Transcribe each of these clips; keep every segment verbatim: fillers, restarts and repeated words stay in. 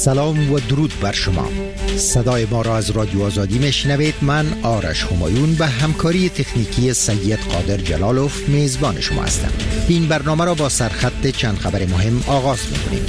سلام و درود بر شما. صدای ما را از رادیو آزادی میشنوید. من آرش همایون به همکاری تکنیکی سید قادر جلالوف میزبان شما هستم. این برنامه را با سرخط چند خبر مهم آغاز می‌کنیم.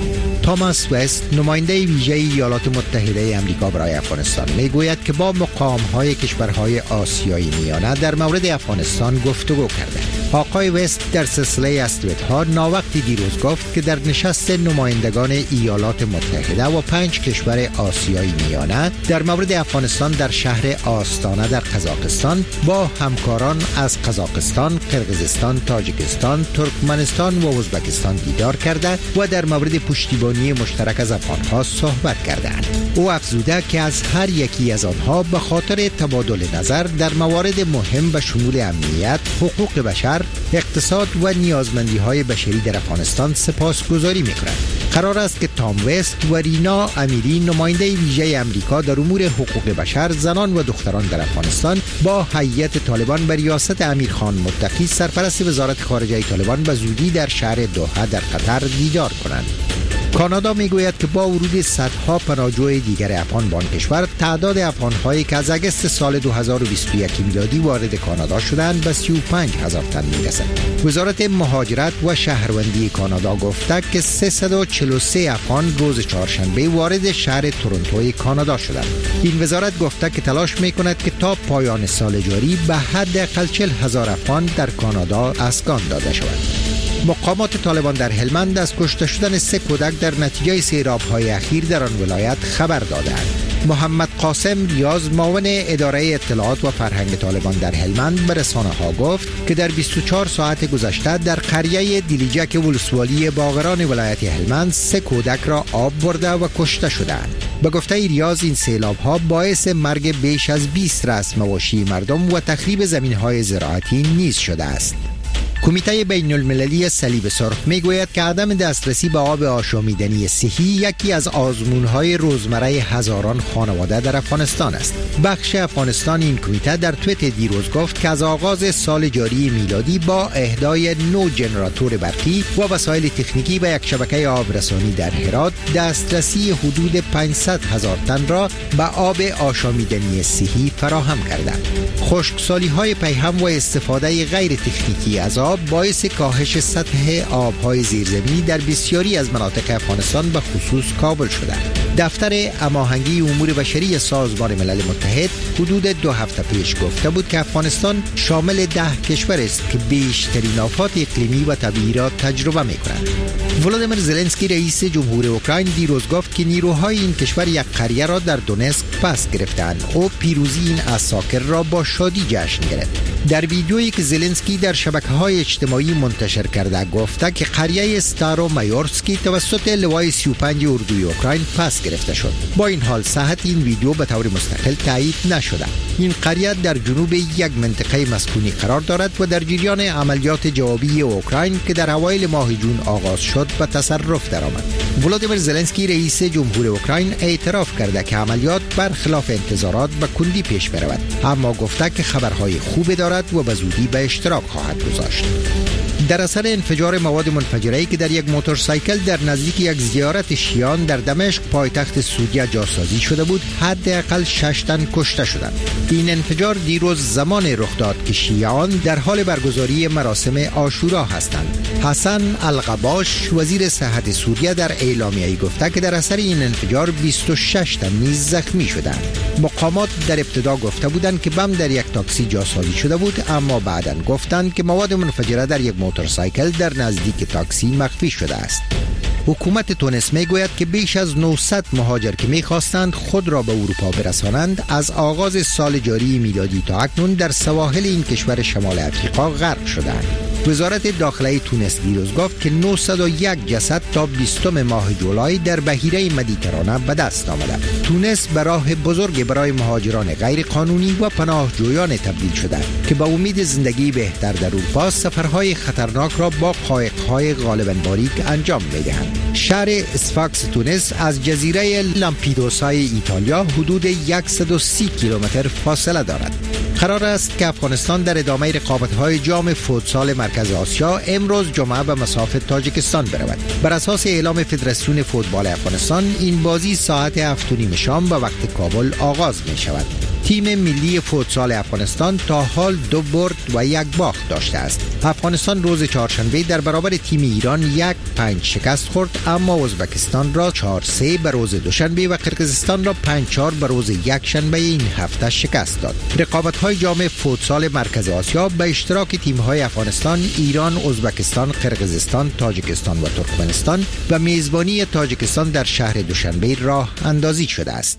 توماس وست، نماینده ویژه ایالات متحده آمریکا برای افغانستان، میگوید که با مقام‌های کشورهای آسیایی میانه در مورد افغانستان گفتگو کرده. آقای وست در سلسله استودیوها ناوقتی دیروز گفت که در نشست نمایندگان ایالات متحده و پنج کشور آسیایی میانه در مورد افغانستان در شهر آستانه در قزاقستان با همکاران از قزاقستان، قرقیزستان، تاجیکستان، ترکمنستان و ازبکستان دیدار کرده و در مورد پشتیبانی مشترک از افغانها صحبت کردند. او افزوده که از هر یکی از آنها به خاطر تبادل نظر در موارد مهم به شمول امنیت، حقوق بشر، اقتصاد و نیازمندی های بشری در افغانستان سپاسگزاری می‌کنند. قرار است که تام وست و رینا امیری، نماینده ویژه آمریکا در امور حقوق بشر، زنان و دختران در افغانستان، با هیئت طالبان به ریاست امیرخان متقی، سرپرست وزارت خارجه طالبان، به زودی در شهر دوحه در قطر دیدار کنند. کانادا میگوید که با ورود صدها پناهجوی دیگر افغان به آن کشور، تعداد افغان‌هایی که از اگست سال دو هزار و بیست و یک میلادی وارد کانادا شدند به سی و پنج هزار تن میرسد. وزارت مهاجرت و شهروندی کانادا گفته که سیصد و چهل و سه افغان روز چهارشنبه وارد شهر تورنتوی کانادا شدند. این وزارت گفته که تلاش میکند که تا پایان سال جاری به حداقل چهل هزار افغان در کانادا اسکان داده شود. مقامات طالبان در هلمند از کشته شدن سه کودک در نتیجه سیلاب‌های اخیر در آن ولایت خبر دادند. محمد قاسم ریاض، معاون اداره اطلاعات و فرهنگ طالبان در هلمند، به رسانه‌ها گفت که در بیست و چهار ساعت گذشته در قریه دیلیجک ولسوالی باغران ولایت هلمند سه کودک را آب برده و کشته شدند. به گفته ریاض، این سیلاب‌ها باعث مرگ بیش از بیست رأس مواشی مردم و تخریب زمین‌های زراعتی نیز شده است. کمیته بین المللی صلیب سرخ میگوید که عدم دسترسی به آب آشامیدنی صحی یکی از آزمون‌های روزمره هزاران خانواده در افغانستان است. بخش افغانستان این کمیته در توییت دیروز گفت که از آغاز سال جاری میلادی با اهدای نو ژنراتور برقی و وسایل تکنیکی به یک شبکه آبرسانی در هرات، دسترسی حدود پانصد هزار تن را به آب آشامیدنی صحی فراهم کردند. خشکسالی‌های پیهم و استفاده غیر تکنیکی از آب باعث کاهش سطح آب‌های زیرزمینی در بسیاری از مناطق افغانستان به خصوص کابل شده. دفتر هماهنگی امور بشری سازمان ملل متحد حدود دو هفته پیش گفته بود که افغانستان شامل ده کشور است که بیشترین آفات اقلیمی و طبیعی را تجربه می‌کنند. ولادیمیر زلنسکی رئیس جمهور اوکراین دیروز گفت که نیروهای این کشور یک قریه را در دونسک پس گرفتند. او پیروزی این عساکر را با شادی جشن گرفت. در ویدیویی که زلنسکی در شبکه‌های اجتماعی منتشر کرده گفته که قریه ستارو مایورسکی توسط لوای سی و پنج اردوی اوکراین پس گرفته شد. با این حال صحت این ویدیو به طور مستقل تایید نشده. این قریه در جنوب یک منطقه مسکونی قرار دارد و در جریان عملیات جوابی اوکراین که در اوایل ماه جون آغاز شد به تصرف درآمد. ولادیمیر زلنسکی رئیس جمهور اوکراین اعتراف کرده که عملیات برخلاف انتظارات به کندی پیش برود، اما گفته که خبرهای خوبی دارد و به زودی به اشتراک خواهد گذاشت. در اثر انفجار مواد منفجره‌ای که در یک موتورسایکل در نزدیک یک زیارت شیعان در دمشق پایتخت سوریه جاسازی شده بود، حداقل شش تن کشته شدند. این انفجار دیروز زمان رخ داد که شیعان در حال برگزاری مراسم عاشورا هستند. حسن القباش، وزیر صحت سوریه، در اعلامیه‌ای گفته که در اثر این انفجار بیست و شش تن نیز زخمی شدند. مقامات در ابتدا گفته بودند که بم در یک تاکسی جاسازی شده بود، اما بعداً گفتند که مواد منفجره در یک موتورسایکل در نزدیک تاکسی مخفی شده است. حکومت تونس میگوید که بیش از نهصد مهاجر که میخواستند خود را به اروپا برسانند از آغاز سال جاری میلادی تا اکنون در سواحل این کشور شمال افریقا غرق شدند. وزارت داخلی تونس دیروز گفت که نهصد و یک جسد تا بیستم ماه جولای در بحیره مدیترانه به دست آمده. تونس به راه بزرگ برای مهاجران غیر قانونی و پناهجویان تبدیل شده که با امید زندگی بهتر در اروپا سفرهای خطرناک را با قایق‌های غالباً باریک انجام می‌دهند. شهر اسفاکس تونس از جزیره لامپیدوسای ایتالیا حدود صد و سی کیلومتر فاصله دارد. قرار است که افغانستان در ادامه رقابت‌های جام فوتسال مرکز آسیا امروز جمعه به مصاف تاجیکستان برود. بر اساس اعلام فدراسیون فوتبال افغانستان این بازی ساعت هفت و نیم شام به وقت کابل آغاز می شود. تیم ملی فوتسال افغانستان تا حال دو برد و یک باخت داشته است. افغانستان روز چهارشنبه در برابر تیم ایران یک پنج شکست خورد، اما ازبکستان را چهار سه به روز دوشنبه و قرقیزستان را پنج چهار به روز یک شنبه این هفته شکست داد. رقابت‌های جام فوتسال مرکز آسیا به اشتراک تیم‌های افغانستان، ایران، ازبکستان، قرقیزستان، تاجیکستان و ترکمنستان و میزبانی تاجیکستان در شهر دوشنبه راه اندازی شده است.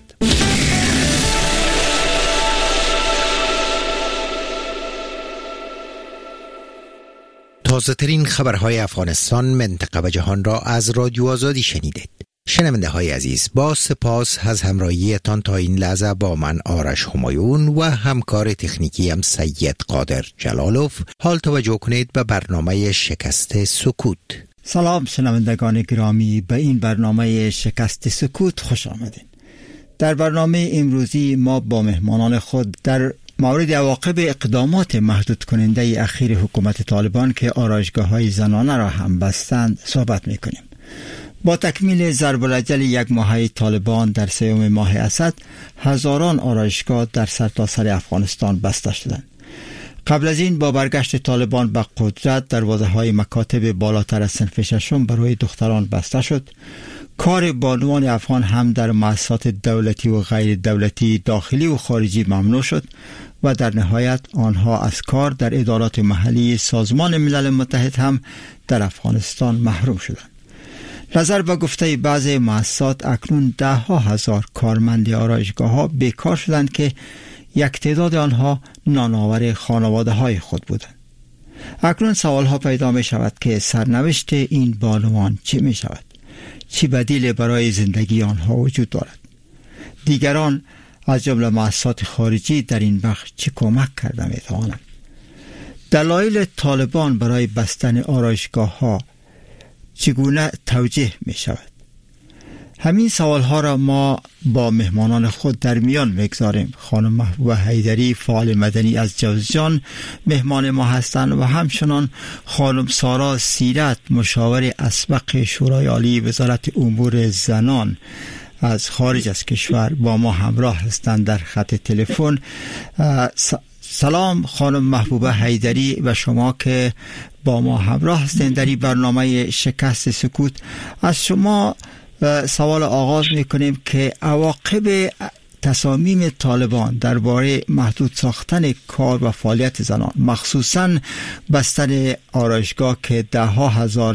تازه ترین خبرهای افغانستان، منطقه و جهان را از رادیو آزادی شنیدید. شنونده های عزیز، با سپاس از همراهیتان تا این لحظه با من آرش همایون و همکار تکنیکی هم سید قادر جلالوف. حال توجه کنید به برنامه شکست سکوت. سلام شنوندگان گرامی، به این برنامه شکست سکوت خوش آمدین. در برنامه امروزی ما با مهمانان خود در مورد عواقب اقدامات محدود کننده اخیر حکومت طالبان که آرایشگاه‌های زنانه را هم بستند صحبت می‌کنیم. با تکمیل ضرب العجل یک ماهه طالبان در سوم ماه اسد، هزاران آرایشگاه در سرتاسر افغانستان بسته شدند. قبل از این با برگشت طالبان به قدرت، دروازه‌های مکاتب بالاتر از صنف ششم برای دختران بسته شد. کار بانوان افغان هم در مؤسسات دولتی و غیر دولتی داخلی و خارجی ممنوع شد و در نهایت آنها از کار در ادارات محلی سازمان ملل متحد هم در افغانستان محروم شدند. نظر به گفته بعضی مؤسسات اکنون ده ها هزار کارمند آرایشگاه ها بیکار شدند که یک تعداد آنها نانآور خانواده های خود بودند. اکنون سوال ها پیدا می شود که سرنوشت این بانوان چی می شود؟ چی بدیل برای زندگی آنها وجود دارد؟ دیگران از جمله مؤسسات خارجی در این بخش چه کمک کرده می توانند؟ دلایل طالبان برای بستن آرایشگاه ها چگونه توجیه می شود؟ همین سوال ها را ما با مهمانان خود در میان میگذاریم. خانم محبوبه حیدری، فعال مدنی از جوزجان، مهمان ما هستند و همچنان خانم سارا سیرت، مشاور اسبق شورای عالی وزارت امور زنان از خارج از کشور با ما همراه هستند در خط تلفن. سلام خانم محبوبه حیدری و شما که با ما همراه هستند در این برنامه شکست سکوت. از شما سوال آغاز میکنیم که عواقب تصامیم طالبان درباره محدود ساختن کار و فعالیت زنان، مخصوصاً بستن آرایشگاه که ده ها هزار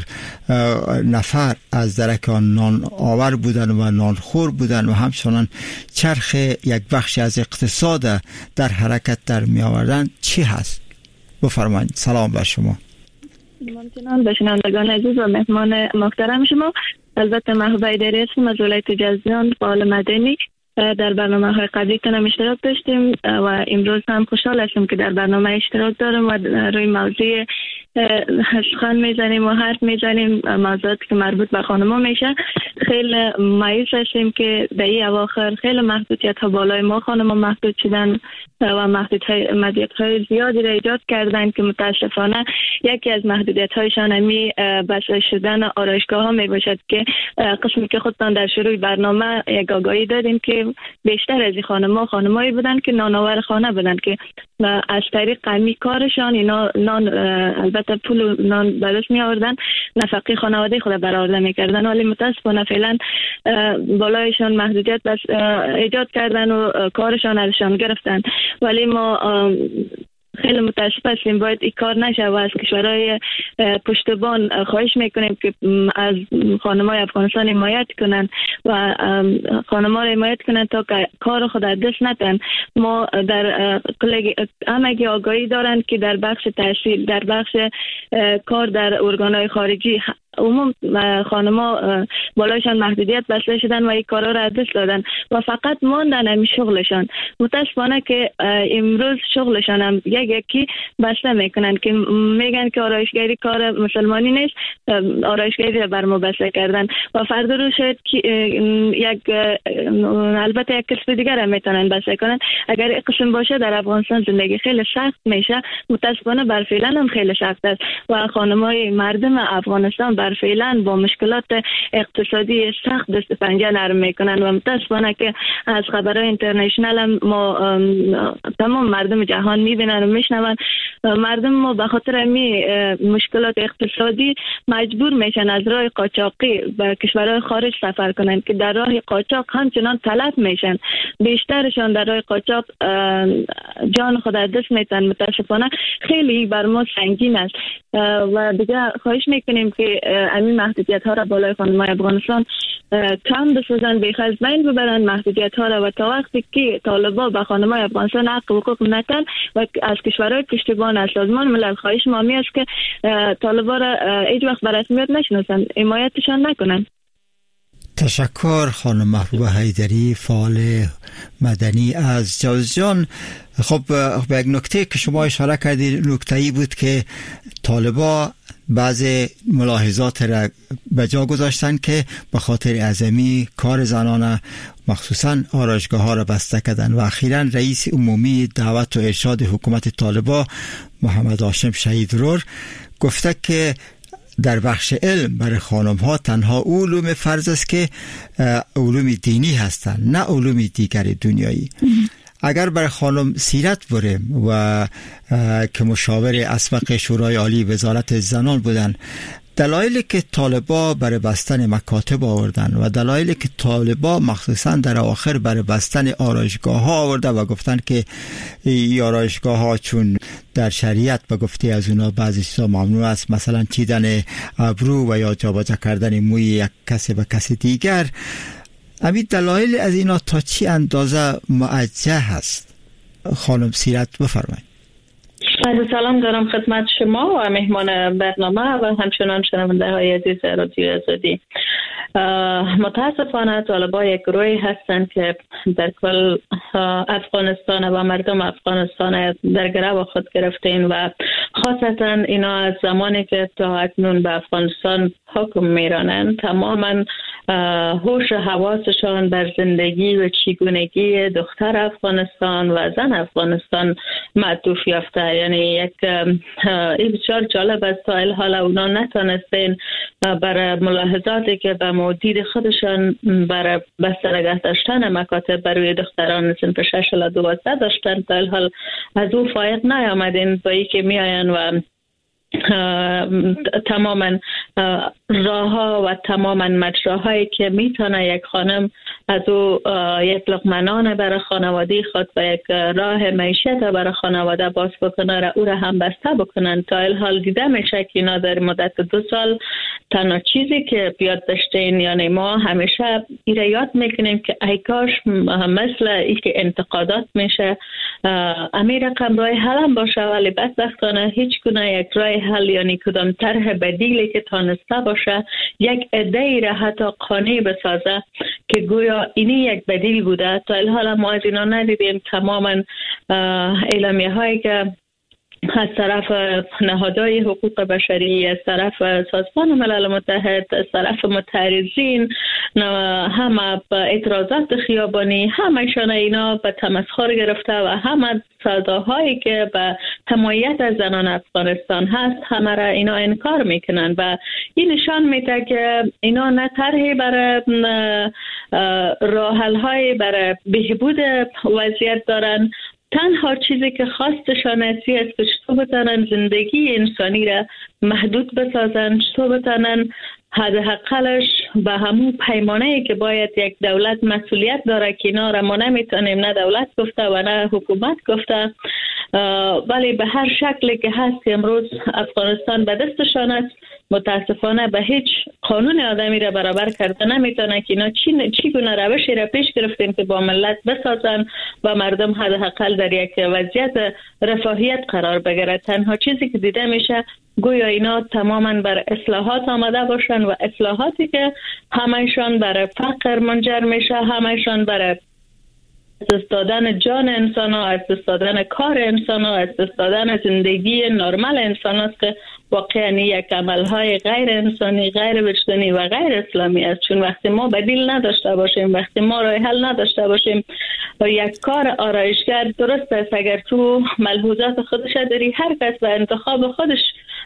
نفر از درک آن نان آور بودن و نانخور بودن و همچنان چرخ یک بخش از اقتصاد در حرکت در می آوردن چی هست؟ بفرمایید. سلام بر شما. ممنونم به شنوندگان عزیز و مهمان محترم شما. البته محبوبه حیدری هستم از ولایت جوزجان، فعال مدنی. در برنامه های قبلی کنم اشتراک داشتیم و امروز هم خوشحال هستم که در برنامه اشتراک دارم و روی موضوع سخن میزنیم و حرف میزنیم، موضوعاتی که مربوط به خانم‌ها میشه. خیلی مایوس هستیم که در این اواخر خیلی محدودیت ها بالای ما خانم‌ها محدود شدن و محدودیت های زیادی را ایجاد کردن که متاسفانه یکی از محدودیت هایشان همی بسته شدن آرایشگاه ها می باشد که قسمی که خودتان در شروع برنامه یک آگاهی دادیم که بیشتر از این خانم‌ها خانمایی بودن که نانآور خانه بودن که از طریق قمی کارشان اینا نان، البته پول نان به دست می آوردن، نفقه خانواده خود برآورده میکردن، ولی متاسفانه فعلا بالایشان محدودیت بس ایجاد کردن و کارشان ازشان گرفتن. ولی ما خیلی متاسف هستیم باید این کار نشه و از کشورهای پشتبان خواهش میکنیم که از خانم‌های افغانستان حمایت کنن و خانم‌ها را حمایت کنن تا که کار خود دست ندن. ما در همگی آگاهی دارن که در بخش تحصیل، در بخش کار در ارگان‌های خارجی عموم خانما بالایشان محدودیت بسته شدن و این کارا را دست دادن و فقط ماندن همین شغلشان. متاسفانه که امروز شغلشان هم یک یکی بسته میکنن که میگن که آرایشگری کار مسلمانی نیست، آرایشگری را بر ما بسته کردن و فردا رو شاید یک البته یک کسب دیگر هم میتونن بسته کنن. اگر این قسم باشه در افغانستان زندگی خیلی سخت میشه. متاسفانه بر فعلا هم خیلی سخت است و خانمای مردم افغانستان بر فعلا با مشکلات اقتصادی سخت دست پنجه نرم میکنن و متاسفانه که از خبرهای اینترنشنال هم ما تمام مردم جهان میبینن و میشنون. مردم ما به خاطر همین مشکلات اقتصادی مجبور میشن از راه قاچاقی به کشورهای خارج سفر کنن که در راه قاچاق همچنان تلف میشن. بیشترشان در راه قاچاق جان خود از دست میتن. متاسفانه خیلی بر ما سنگین است و دیگه خواهش میکنیم که همین محدودیت ها را بالای خانمای افغانستان کم بسازن، بیخ از بین ببرن محدودیت ها را و تا وقتی که طالبا به خانمای افغانستان حق و حقوق نتن و از کشورهای پشتیبان از سازمان ملل خواهش ما می است که طالبا را هیچ وقت به رسمیت نشناسن، حمایتشان نکنن. تشکر خانم محبوبه حیدری، فعال مدنی از جوزجان. خب به یک نکته که شما اشاره کردید، نکته‌ای بود که طالبا بعض ملاحظات را به جا گذاشتن که به خاطر عظمی کار زنانه مخصوصا آرایشگاه ها را بسته کردن و اخیراً رئیس عمومی دعوت و ارشاد حکومت طالبا محمد هاشم شهیدرور گفته که در بخش علم برای خانم ها تنها علوم فرض است که علوم دینی هستند، نه علوم دیگر دنیایی. اگر برای خانم سیرت بریم و که مشاور اسبق شورای عالی وزارت زنان بودن، دلایلی که طالبا برای بستن مکاتب آوردن و دلایلی که طالبا مخصوصا در آخر برای بستن آرایشگاه ها آورده و گفتن که این آرایشگاه ها چون در شریعت به گفته از اونا بعضی چیزا ممنوع است، مثلا چیدن ابرو و یا جابجا کردن موی یک کسی به کسی دیگر، همین دلایل از اینا تا چی اندازه موجه هست؟ خانم سیرت بفرمایید. عرض سلام دارم خدمت شما و مهمان برنامه و همچنان شنونده های عزیز رادیو آزادی. متاسفانه طالبا یک گروهی هستند که در کل افغانستان و مردم افغانستان در گرو خود گرفتین و خاصتا اینا از زمانی که تا اکنون به افغانستان حکم میرانند تماما هوش حواسشان بر زندگی و چگونگی دختر افغانستان و زن افغانستان معطوف یافته. یعنی یک این بسیار جالب است تا الحال اونا نتانستین برای ملاحظاتی که به مدیر خودشان برای بسته نگه داشتن مکاتب برای دختران صنف شش الی دوازده داشتن، تا الحال از او فایق نیامدین با ای که می آین و تماما راه ها و تماما مجراهایی که میتونه یک خانم از او یک لقمه نان برای خانواده خود و یک راه معیشت برای خانواده باز بکنه را او را هم بسته بکنن. تا الحال دیده میشه که اینا در مدت دو سال تنها چیزی که بیاد داشتین، یعنی ما همیشه این را یاد میکنیم که ای کاش مثل ای که انتقادات میشه امیر رقم راه حل هم باشه، ولی بدبختانه هیچ گونه یک راه حل یعنی کدام طرح بدیلی که تانسته باشه یک عده‌ای را حتی قانع بسازه که گویا اینی یک بدیل بوده. تا الحال ما از اینا ندیدیم. تماما اعلامیه هایی که از طرف نهادهای حقوق بشری، از طرف سازمان ملل متحد، از طرف معترضین، همه اعتراضات خیابانی، همه‌شان اینا به تمسخر گرفته و همه صداهایی که به حمایت از زنان افغانستان هست همه را اینا انکار میکنن و این نشان میده که اینا نه طرحی برای راه حل های برای بهبود وضعیت دارن. تنها چیزی که خواستشان است که چطور بتانن زندگی انسانی را محدود بسازن، چطور بتانن حداقلش به همون پیمانه‌ای که باید یک دولت مسئولیت داره که اینا را ما نمیتونیم نه دولت گفته و نه حکومت گفته ولی به هر شکلی که هست که امروز افغانستان به دستشان است، متاسفانه به هیچ قانون آدمی را برابر کرده نمیتونه که اینا چی چی گونه روشی را پیش گرفتیم که با ملت بسازن و مردم حداقل در یک وضعیت رفاهیت قرار بگیره. تنها چیزی که دیده میشه گویا اینا تماما بر اصلاحات آمده باشن و اصلاحاتی که همه‌شان بر فقر منجر میشه، همه‌شان بر از دست دادن جان انسان ها، از دست دادن کار انسان ها، از دست دادن زندگی نرمال انسان است که واقعا یک عملهای غیر انسانی، غیر وجدانی و غیر اسلامی است. چون وقتی ما بدیل نداشته باشیم، وقتی ما راه حل نداشته باشیم و یک کار آرایشگر درست است اگر تو ملحوظات خودش داری، هر کس به انتخاب خودش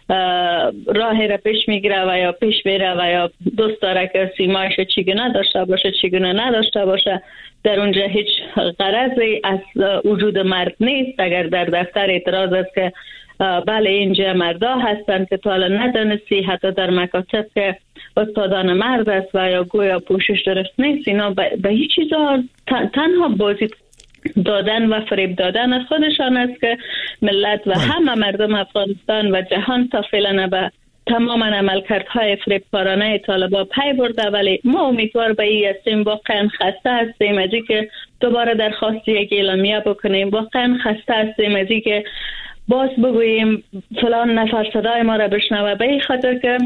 راه را پیش میگیره و یا پیش میره و یا دوست داره که سیمایش چگونه داشته باشه چگونه نداشته باشه. در اونجا هیچ غرضی از وجود مرد نیست. اگر در دفتر اعتراض است که بله اینجا مردا هستند که تا حالا ندانستی، حتی در مکاتب که استادان مرد است و یا گویا پوشش درست نیست، اینا به هیچ چیزا تنها بازی دادن و فریب دادن از خودشان است که ملت و همه مردم افغانستان و جهان تا فعلا به تماما عملکردهای فریبکارانه طالبان پی برده. ولی ما امیدوار به این هستیم، واقعا خسته هستیم از اینکه دوباره درخواست یک اعلامیه بکنیم، واقعا خسته هستیم از اینکه باز بگوییم فلان نفر صدای ما را بشنوه، به این خاطر که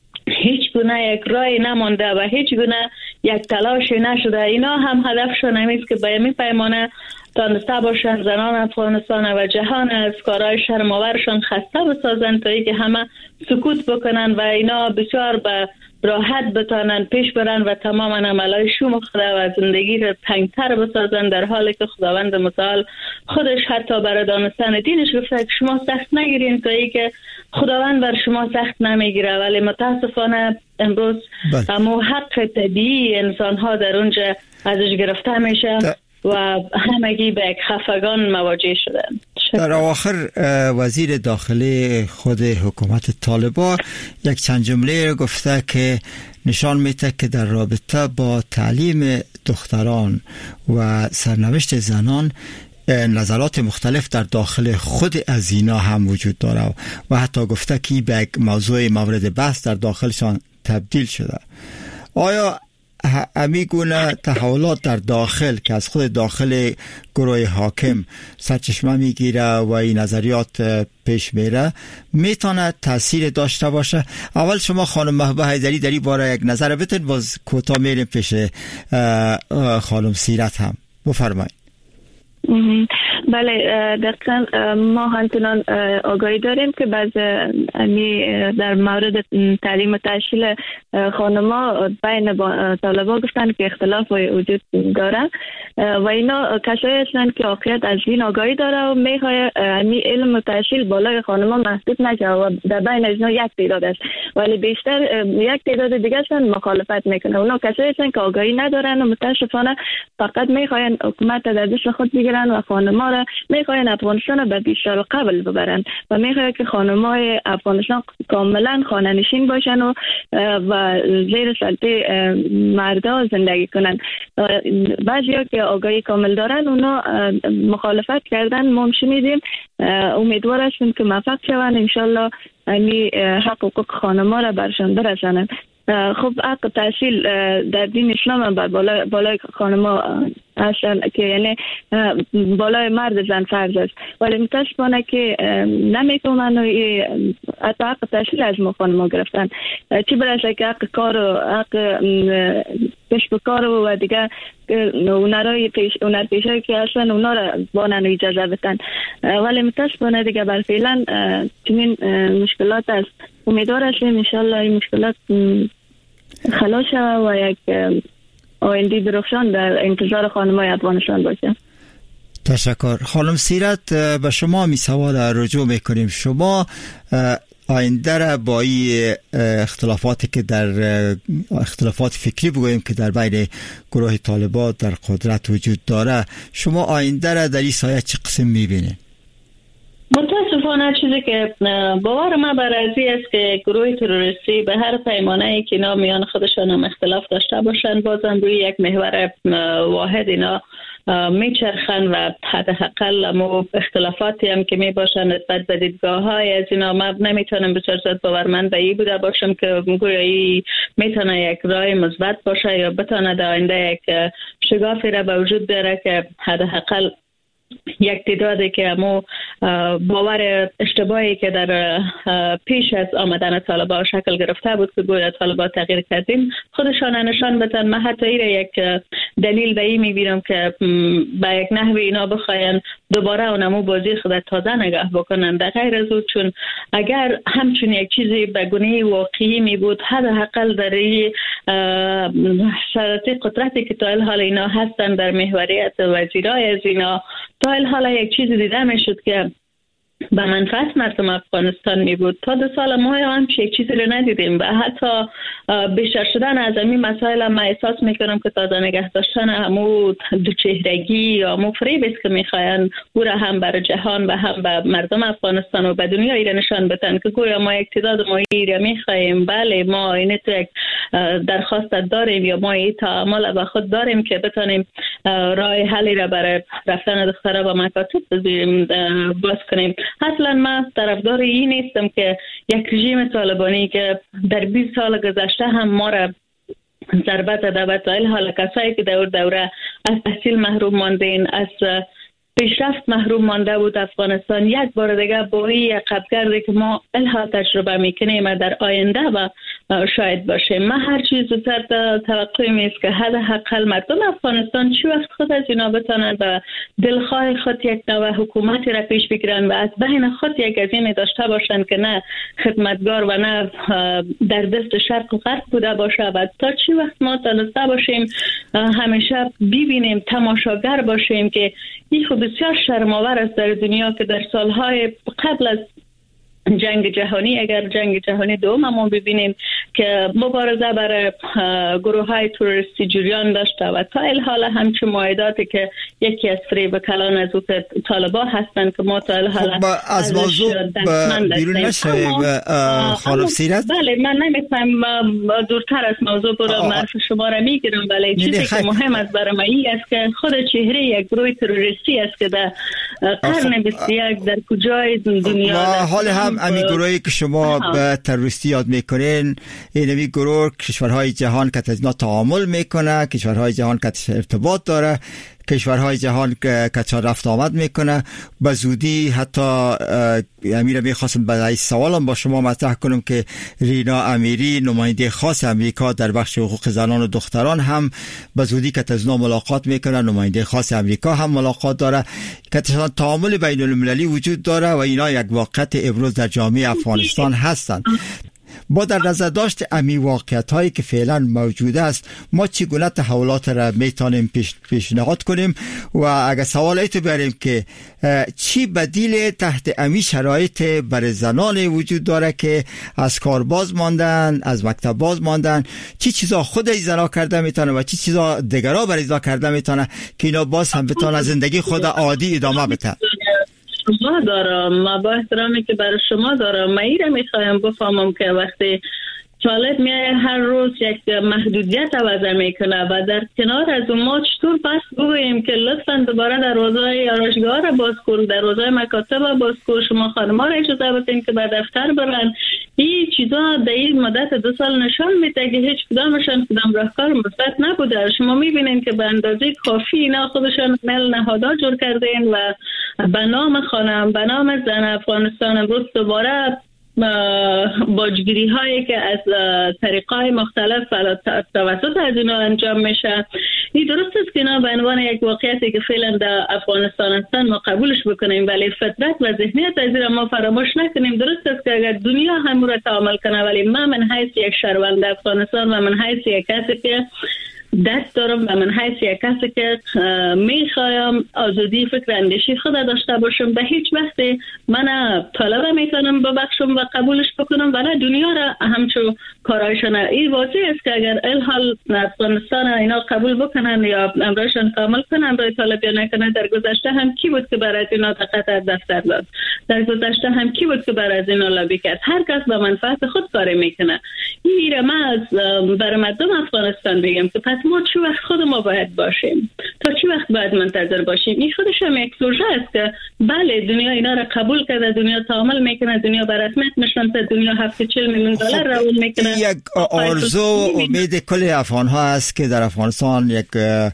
هیچ گونه یک رای نمانده و هیچ گونه یک تلاشی نشده. اینا هم هدفشون همیست که به این پیمانه تانسته باشن زنان افغانستان و جهان از کارهای شرم‌آورشان خسته بسازن تا اینکه همه سکوت بکنن و اینا بسیار به راحت بتانن پیش برن و تماما عملای شوم خدا و زندگی را تنگتر بسازن، در حالی که خداوند متعال خودش حتی برای دانستن دینش گفته که شما سخت نگیرین تا اینکه خداوند بر شما سخت نمیگیره. ولی متاسفانه امروز اما حق طبیعی انسان ها در اونجا ازش گرفته میشه و همگی به یک خفگان مواجه شدن. در آخر وزیر داخلی خود حکومت طالبان یک چند جمله گفته که نشان میده که در رابطه با تعلیم دختران و سرنوشت زنان نظرات مختلف در داخل خود از اینا هم وجود داره و حتی گفته که به یک موضوع مورد بحث در داخلشان تبدیل شده. آیا امی گونه تحولات در داخل که از خود داخل گروه حاکم سرچشمه میگیره و این نظریات پیش میره میتونه تاثیر داشته باشه؟ اول شما خانم محبوبه حیدری در این باره یک نظر بتین، باز کوتاه میریم پیش خانم سیرت هم. بفرمایید. بله دقیقا ما همچنان آگاهی داریم که بعض در مورد تعلیم و تحصیل خانما بین طالبان گفتن که اختلاف وجود داره و اینا کسایی هستند که واقعیت از این آگاهی داره و میخواه این علم و تحصیل بالای خانما محدود نشه و در بین از اینا یک تعداد است ولی بیشتر یک تعداد دیگه هستند مخالفت میکنه. اونا کسایی هستند که آگاهی ندارن و متاسفانه فقط میخواین حکومت در دست خود بگیرن و خانما را میخواین افغانستان به بیشتر قبل ببرن و میخواین که خانمای افغانستان کاملا خانه نشین باشن و و زیر سلطه مردا زندگی کنن. بعضیا که آگاهی کامل دارن اونا مخالفت کردن. ما شنیدیم، امیدوار هستیم که موفق شوند انشالله یعنی حق حقوق خانما را برشان برسانند. خب حق تحصیل در دین اسلام بر بالای بالای خانما هستن که یعنی بالای مرد زن فرض است ولی متاسفانه که نمیتونن حتی حق تحصیل از ما خانما گرفتن، چی برسه که حق کار و حق کسب کار و دیگه هنرهای پیش هنر پیشایی که هستن اونا را بانن و اجازه بدن ولی متاسفانه دیگه بر فعلا چنین مشکلات است. امیدوار هستیم انشالله این مشکلات خلاص شود و یک آینده درخشان در انتظار خانمای افغانستان باشه. تشکر. خانم سیرت، به شما می سوال رجوع میکنیم. شما آینده را با این اختلافاتی که در اختلافات فکری بگوییم که در بین گروه طالبان در قدرت وجود داره، شما آینده را در این سایه چه قسم میبینید؟ متاسفانه چیزی که باور ما بر ازی است که گروه تروریستی به هر پیمانه‌ای که اینا میان خودشان هم اختلاف داشته باشن بازم روی یک محور واحد اینا میچرخن و حداقل مو اختلافاتی هم که می باشن نسبت به دیدگاه های از اینا، ما نمیتونم بسیار زیاد باورمند به این بوده باشم که گویا میتونه یک راه مثبت باشه یا بتونه در آینده یک شگافی را به وجود بیاره که حداقل یک تعدادی که امو باور اشتباهی که در پیش از آمدن طالبان شکل گرفته بود که گویا طالبان تغییر کردیم خودشان نشان بدن. من حتی ایره یک دلیل به این میبینم که به یک نحوی اینا بخواین دوباره اونمو بازی خود تازه نگاه بکنن در غیر از او، چون اگر همچون یک چیزی به گونه واقعی می بود حداقل در این شرایط قدرتی که تا الحال اینا هستن در محوریت وزیرای از اینا تا الحال یک چیزی دیده می شد که به منفعت مردم افغانستان می بود. تا دو سال ما هم یک چیزی رو ندیدیم و حتی بیشتر شدن از این مسائل ما احساس میکنم که تازه نگه داشتن همو دو چهرگی یا همو فریب است که میخواین او را هم بر جهان و هم به مردم افغانستان و به دنیا ایره نشان بدن که گویا ما یک تعداد ما ایره میخوایم، بله ما این تو یک درخواست داریم یا ما این تعامل با خود داریم که بتونیم راه حلی را برای رفتن دخترها و مکاتب باز کنیم. اصلا ما طرفدار این نیستم که یک رژیم طالبانی که در بیست سال گذشته هم ما را ضربه زده و تا الحال کسایی که دور دوره از تحصیل محروم ماندین، از پیشرفت محروم مانده بود افغانستان، یک بار دیگه با این عقب‌گردی که ما الحال تجربه میکنیم و در آینده و شاید باشیم. ما هر چیز زودتر توقع میست که حداقل مردم افغانستان چی وقت خود از اینا بتونن و دلخواه خود یک نوع حکومتی را پیش بگیرن و از بین خود یک عزیمه داشته باشن که نه خدمتگار و نه در دست شرق و غرب بوده باشه و تا چی وقت ما تونسته باشیم همیشه ببینیم، تماشاگر باشیم که این خود بسیار شرم‌آور است در دنیا که در سالهای قبل از جنگ جهانی، اگر جنگ جهانی دوم ما ببینیم که مبارزه برای گروه های تروریستی جریان داشته و تا الحال همچون معاهداتی که یکی از فریب کلان از او که طالبان هستند که ما تا الحال خب از موضوع بیرون نشویم خانم سیرت. بله من نمیتونم دورتر از موضوع برم، من شما را میگیرم، ولی چیزی که مهم است برای من این است که خود چهره یک گروه تروریستی است که در قرن بیست و یک در کجای دنیا حال هم امی گروهی که شما به تروریستی یاد میکنین، این امی گروه کشورهای جهان که از اینا تعامل میکنه، کشورهای جهان که ارتباط داره، کشورهای جهان که چه رفت آمد میکنه. به زودی حتی امیر میخواستم برای سوالم با شما مطرح کنم که رینا امیری نماینده خاص امریکا در بخش حقوق زنان و دختران هم به زودی که از اینا ملاقات میکنه، نماینده خاص امریکا هم ملاقات داره که تعامل بین المللی وجود داره و اینا یک واقعیت ابروز در جامعه افغانستان هستند. با در نظر داشت امی واقعیت هایی که فعلا موجوده است ما چگونه تحولات را میتونیم پیش پیشنهاد کنیم و اگر سوال ایتو بریم که چی بدیل تحت امی شرایط برای زنان وجود داره که از کار باز ماندن، از مکتب باز ماندن، چی چیزا خود اینا کرده میتونه و چی چیزا دیگرا برای اینا کرده میتونه که اینا باز هم بتونه زندگی خود عادی ادامه بده. شما دارم، ما با احترامی که برای شما دارم، من ایره میخوایم بفهمم که وقتی طالب میای هر روز یک محدودیت عوض میکنه و در کنار از اون ما چطور پس بگوییم که لطفاً دوباره دروازه آرایشگاه را باز کن، دروازه مکاتب را باز کن، شما خانم‌ها را اجازه بدین که به دفتر برن. این چیزا در این مدت دو سال نشان میده که هیچ کدامشان کدام راهکار مثبت نبوده. شما میبینین که به اندازه کافی اینا خودشان مل نهادها جور کردین و به نام خانم، به نام زن افغانستان امروز دوباره باجگیری هایی که از طریقای مختلف توسط از اینا انجام میشه. این درست است که اینا به عنوان یک واقعیتی که فعلا در افغانستان هستن ما قبولش بکنیم، ولی فطرت و ذهنیت از این ما فراموش نکنیم. درست است که اگر دنیا هم رو تعامل کنه، ولی من من حیث یک شهروند افغانستان و من حیث یک کسی که دست دارم و من حیث یک کسی که میخوایم آزادی فکر اندیشی خود داشته باشم، به هیچ وقت من طالب میتونم ببخشم و قبولش بکنم ولی دنیا را همچون کارایشان. این واضح است که اگر الحال افغانستان اینا قبول بکنن یا امرایشان کامل کنن، امرای طالب یا نکنن، در گذشته هم کی بود که برای اینا دقت از دفتر داد؟ در گذشته هم کی بود که برای اینا لابی کرد؟ هر کس به منفعت خود کار میکنه. این را من از برای مردم افغانستان بگم که پس ما چه وقت خود ما باید باشیم، تا چه وقت باید منتظر باشیم. این خودش هم یک پروژه است که بله دنیا اینا را قبول کرده، دنیا تعامل میکنه، دنیا به رسمیت میشناسه، دنیا هفت چهل میلیون دلار راول میکنه. یک آرزو امید کل افغان ها است که در افغانستان یک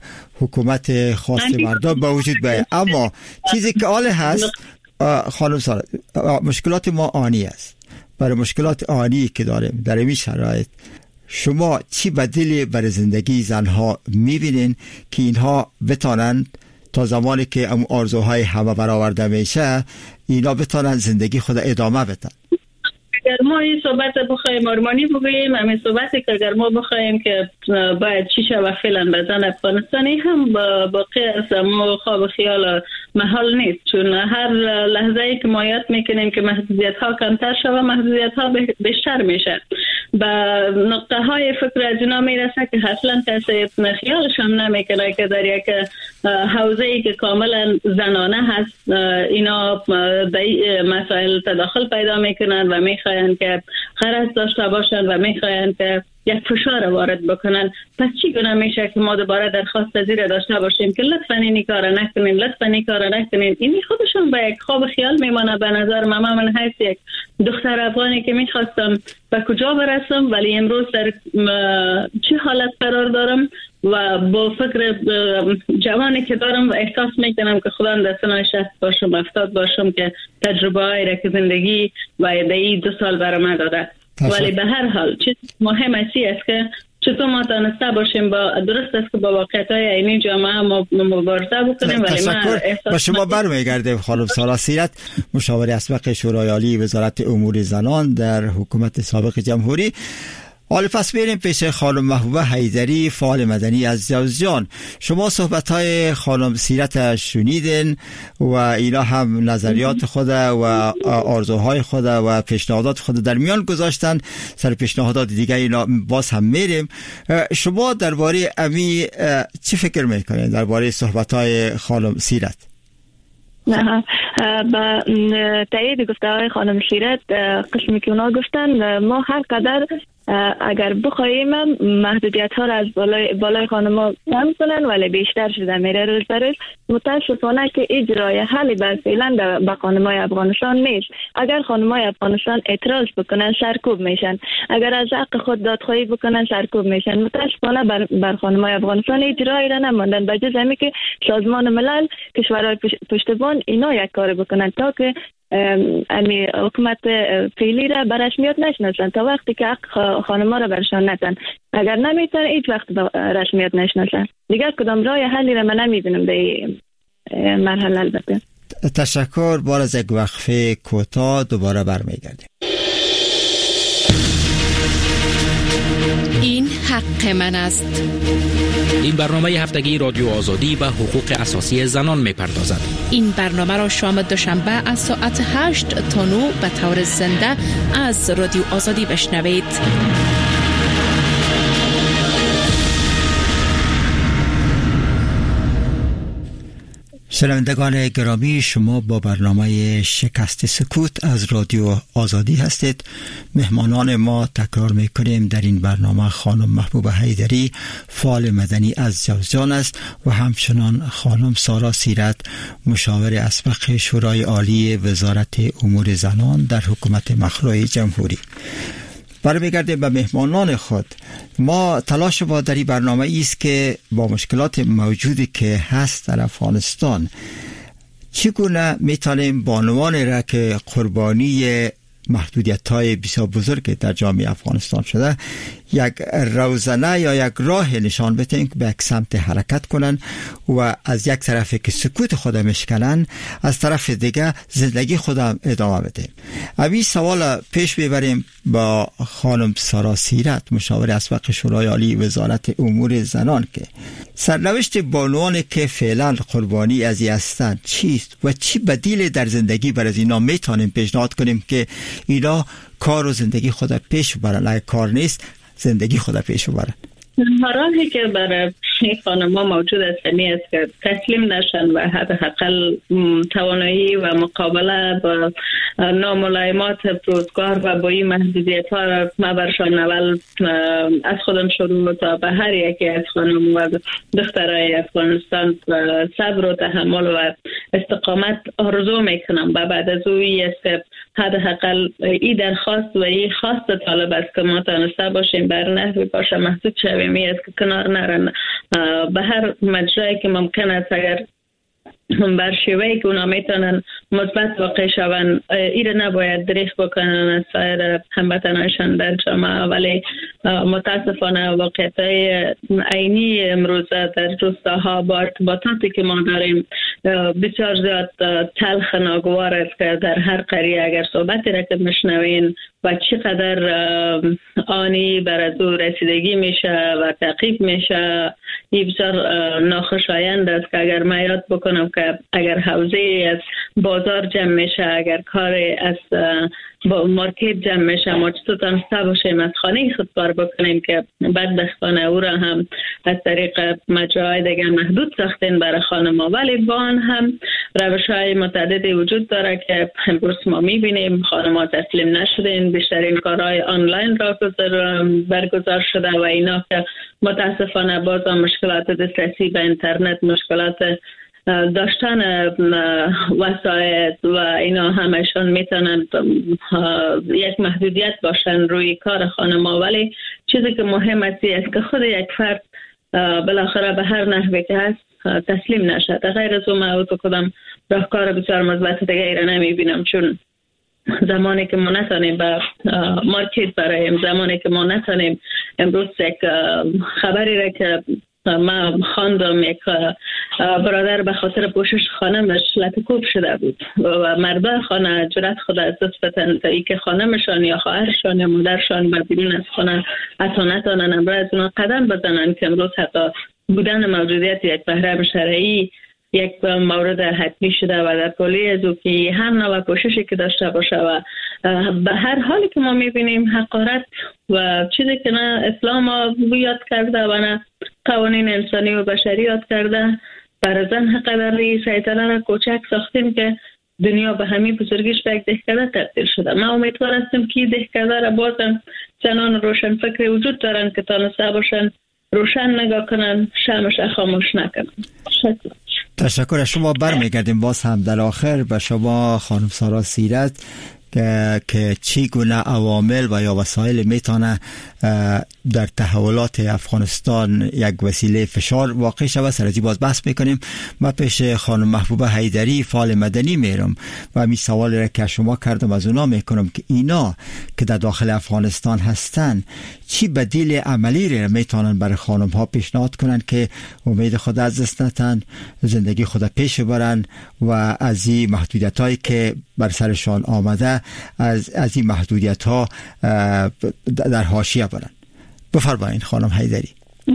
حکومت خاص مردم به وجود بیاید، اما چیزی که آله هست خانم سارا، مشکلات ما آنی است. برای مشکلات آنی که داریم در این شرایط شما چی بدیلی برای زندگی زنها میبینین که اینها بتانند تا زمانی که ام آرزوهای همه برآورده میشه اینا بتانند زندگی خود ادامه بدن؟ اگر ما این صحبت بخوایم آرمانی بگوییم، همین صحبتی که اگر ما بخوایم که باید چی شود فعلا بزن افغانستانی هم باقی است، ما خواب خیال محال نیست، چون هر لحظه ای که ما یاد میکنیم که محدودیت ها کمتر شود محدودیت ها بیشتر میشه. به نقطه های فکر از اینا میرسه که اصلا کسی خیالش هم نمیکنه که در یک حوزه ای که کاملا زنانه هست اینا به مسائل تداخل پیدا میکنن و میخواین که غرض داشته باشن و میخواین که یک فشار وارد بکنن. پس چی گونه میشه که ما دوباره درخواست پذیر داشته باشیم که لطفاً این کارا نکنین، لطفاً این کارا نکنین؟ این خودشون به یک خواب خیال میمونه. به نظر من من حیث یک دختر افغانی که میخواستم به کجا برسم ولی امروز در چه حالت قرار دارم و با فکر جوانی که دارم و احساس میکنم که خدا دستنای شست باشم، افتاد باشم که تجربه هایی را که زندگی و ایده دو سال برام داده. ولی به هر حال چیز مهم اسی است که چطور ما دانسته باشیم با درست است که با واقعیت‌های عینی جامعه ما مبارزه بکنیم. ولی تشکر. با شما برمیگردیم خانم سارا سیرت، مشاور اسبق شورای عالی وزارت امور زنان در حکومت سابق جمهوری. حالا پس بریم پیش خانم محبوبه حیدری، فعال مدنی از جوزجان. شما صحبت‌های خانم سیرت شنیدین و اینا هم نظریات خود و آرزوهای خود و پیشنهادات خود در میان گذاشتن. سر پیشنهادات دیگه اینا باز هم میریم. شما درباره امی چی فکر میکنید درباره صحبت‌های خانم سیرت؟ نه با تایید گفته های خانم سیرت قسمی که اونا گفتن، ما هر قدر اگر بخوایم محدودیت ها را از بالای, بالای خانم کم کنن ولی بیشتر شده میره روز به روز. متاسفانه که اجرای حلی بر فعلا به خانم های افغانستان نیست. اگر خانم های افغانستان اعتراض بکنن سرکوب میشن، اگر از حق خود دادخواهی بکنن سرکوب میشن. متاسفانه بر, بر خانم های افغانستان اجرایی را نماندن، به جز همی که سازمان ملل کشورهای پشتبان اینا یک کار بکنن تا که امی حکومت فعلی را به رسمیت نشناسن، تا وقتی که حق خانم‌ها را برشان ندن. اگر نمیتونن هیچ وقت به رسمیت نشناسن. دیگر کدام راه حلی را من نمیبینم به این مرحله. البته تشکر. بار از یک وقفه کوتاه دوباره برمیگردیم. این حق من است. این برنامه هفتگی رادیو آزادی به حقوق اساسی زنان می‌پردازد. این برنامه را شام دوشنبه از ساعت هشت تا نه به طور زنده از رادیو آزادی بشنوید. شنوندگان گرامی، شما با برنامه شکست سکوت از رادیو آزادی هستید. مهمانان ما تکرار میکنیم در این برنامه خانم محبوبه حیدری، فعال مدنی از جوزجان است و همچنان خانم سارا سیرت، مشاور اسبق شورای عالی وزارت امور زنان در حکومت مخلوع جمهوری. برمیگردیم به مهمانان خود. ما تلاش ما در این برنامه ایست که با مشکلات موجودی که هست در افغانستان چگونه میتونیم بانوانی را که قربانی محدودیت‌های بسیار بزرگ در جامعه افغانستان شده یک روزنه یا یک راه نشان بدهیم که به یک سمت حرکت کنن و از یک طرف که سکوت خود میشکنن از طرف دیگه زندگی خودم ادامه بدهیم. اوی سوال پیش ببریم با خانم سارا سیرت، مشاور اسبق شورای عالی وزارت امور زنان، که سرنوشت بانوانی که فعلا قربانی از این هستند چیست و چی بدیل در زندگی برای اینا میتونیم پیشنهاد کنیم که اینا کار و زندگی خود پیش ببرن، اگه کار نیست زندگی خود پیش ببرن. راهی که برای این خانم ها موجود است است که تسلیم نشن و حداقل توانایی و مقابله با ناملایمات روزگار و با این محدودیت ها را مبرشان اول از خودم شروع تا به هر یکی از خانم و دخترای افغانستان صبر و تحمل و استقامت آرزو میکنم و بعد از اوی است که حداقل این درخواست و این خواست طالب است که ما تانسته باشیم بر نحوی باشه محدود شویم این است که کنار نرن به هر مجرایی که ممکن است اگر بر شیوهی که اونا میتونن مثبت واقع شون ایره نباید دریغ بکنن از سایر هموطنانشان در جامعه، ولی متاسفانه واقعیت‌های عینی امروز در روستاها با ارتباطاتی که ما داریم بسیار زیاد تلخ ناگوار است که در هر قریه اگر صحبتی را که میشنوین و چقدر آنی بر از او رسیدگی میشه و تعقیب میشه این بسیار ناخوشایند است که اگر من یاد بکنم که اگر حوزه از بازار جمع میشه، اگر کار از با مارکت جمع میشه، ما چطور تانسته باشیم از خانه خود کار بکنیم که بدبختانه او را هم از طریق مجراهای دیگر محدود ساختین برای خانما، ولی با آن هم روش های متعددی وجود داره که امروز ما میبینیم خانما تسلیم نشدین، بیشترین کارهای آنلاین را برگزار شده و اینا که متاسفانه باز مشکلات دسترسی به اینترنت، مشکلات داشتن وسایل و اینا همشون میتونن یک محدودیت باشن روی کار خانما، ولی چیزی که مهم است که خود یک فرد بالاخره به هر نحوی که هست تسلیم نشد. غیر از اون من تو کدام راهکار بسیار مثبت دیگه ایره نمیبینم، چون زمانی که ما نتانیم به مارکت برایم، زمانی که ما نتانیم امروز یک خبری را که ما خواندم یک برادر به خاطر پوشش خانمش لطکوب شده بود و مرد خانه جرأت خود از دست بدن تا ای که خانمشان یا خواهرشان یا مادرشان به بیرون از خانه حتی نتانن امروز از اونا قدم بزنن که امروز حتی بودن موجودیت یک بهرم شرعی یک مورد حتمی شده و در کلی از او که هر نوع کوششی که داشته باشه و به هر حالی که ما میبینیم حقارت و چیزی که نه اسلام یاد کرده و نه قوانین انسانی و بشری یاد کرده، بر زن حقداری سیطره را کوچک ساختیم که دنیا به همین بزرگیش به یک دهکده تبدیل شده. ما امیدوار هستیم که دهکده را بازم زنان روشن فکری وجود دارن که تانسته باشن روشن نگاه کنن، شمش خاموش نکنن. شکر. تشکر از شما. برمیگردیم باز هم در آخر به شما خانم سارا سیرت که, که چی گونه عوامل و یا وسایل میتونه در تحولات افغانستان یک وسیله فشار واقع شود. سرازی باز بحث میکنیم. ما پیش خانم محبوبه حیدری فعال مدنی میرم و می سوال را که شما کردم از اونا میکنم که اینا که در داخل افغانستان هستن چی بدیل عملی را میتونن برای خانم ها پیشنهاد کنن که امید خود از دست ندن، زندگی خود پیش برن و از این محدودیت هایی که بر سرشان آمده از از این محدودیت ها در حاشیه برن. بفرمایید خانم حیدری.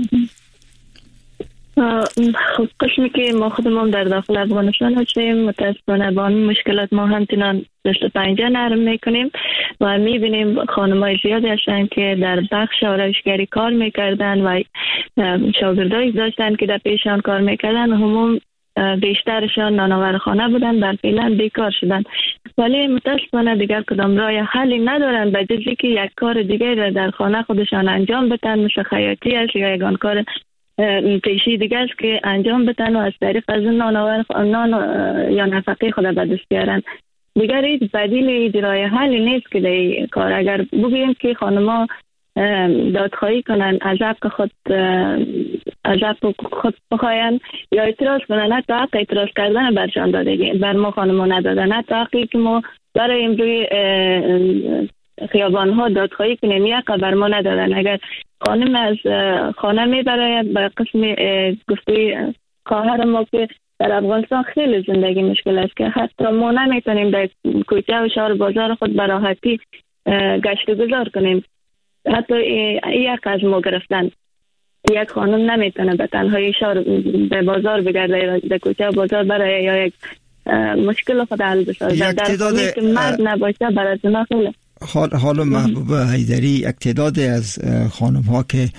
خب قسمی که ما خودمون در داخل افغانستان هستیم متاسفانه با این مشکلات ما همچنان دست پنجه نرم میکنیم و میبینیم خانمای زیادی هستن که در بخش آرایشگری کار میکردن و شاگردایی داشتن که در پیشان کار میکردن، همون بیشترشان نانآورخانه بودن، در فعلا بیکار شدن، ولی متاسفانه دیگر کدام راه حلی ندارن به جز که یک کار دیگر را در خانه خودشان انجام بدن، مثل خیاطی است یا یگان کار پیشی دیگر است که انجام بدن و از طریق از نانآور نان یا نفقه خود به دست بیارن. دیگر هیچ بدیل راه حلی نیست که در کار. اگر بگوییم که خانم‌ها دادخواهی کنن از حق خود از حق خود بخواین یا اعتراض کنن، حتی حق اعتراض کردن برشان داده بر ما خانم‌ها ندادن، حتی حقی که ما برای امروی خیابان ها دادخواهی کنیم یک بر ما ندادن. اگر خانم از خانه میبره به قسم گفته خواهر ما که در افغانستان خیلی زندگی مشکل است که حتی ما نمیتونیم در کوچه و شهر بازار خود به راحتی گشت و گذار کنیم. حتی یک از ما گرفتن یک خانم نمیتونه به تنهایی شهر به بازار بگرده، در کوچه و بازار برای یا یک مشکل خود حل بسازه. در خانه که مرد نباشه برای زنا خیلی حال حالا محبوبه حیدری، یک تعداد از خانم ها که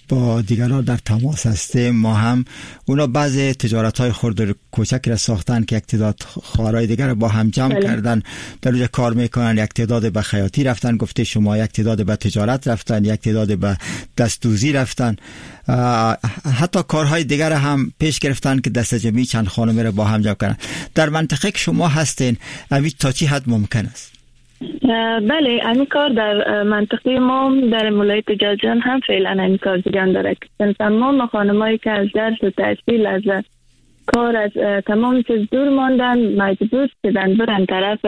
با دیگران در تماس هستیم. ما هم اونا بعض تجارت های خرد و کوچکی را ساختن که یک تعداد خواهرای دیگر با هم جمع بله. کردن، در اونجا کار میکنن. یک تعداد به خیاطی رفتن، گفته شما، یک تعداد به تجارت رفتن، یک تعداد به دستدوزی رفتن، حتی کارهای دیگر هم پیش گرفتن که دست جمعی چند خانم را با هم جمع کردن. در منطقه که شما هستین اوی تا چی حد ممکن است؟ بله، این کار در منطقه ما در ولایت جازیان هم فعلا این کار جریان داره. تمام خانمایی که از درس و تحصیل، از کار، از تمام چیز دور ماندن، مجبور شدن برن طرف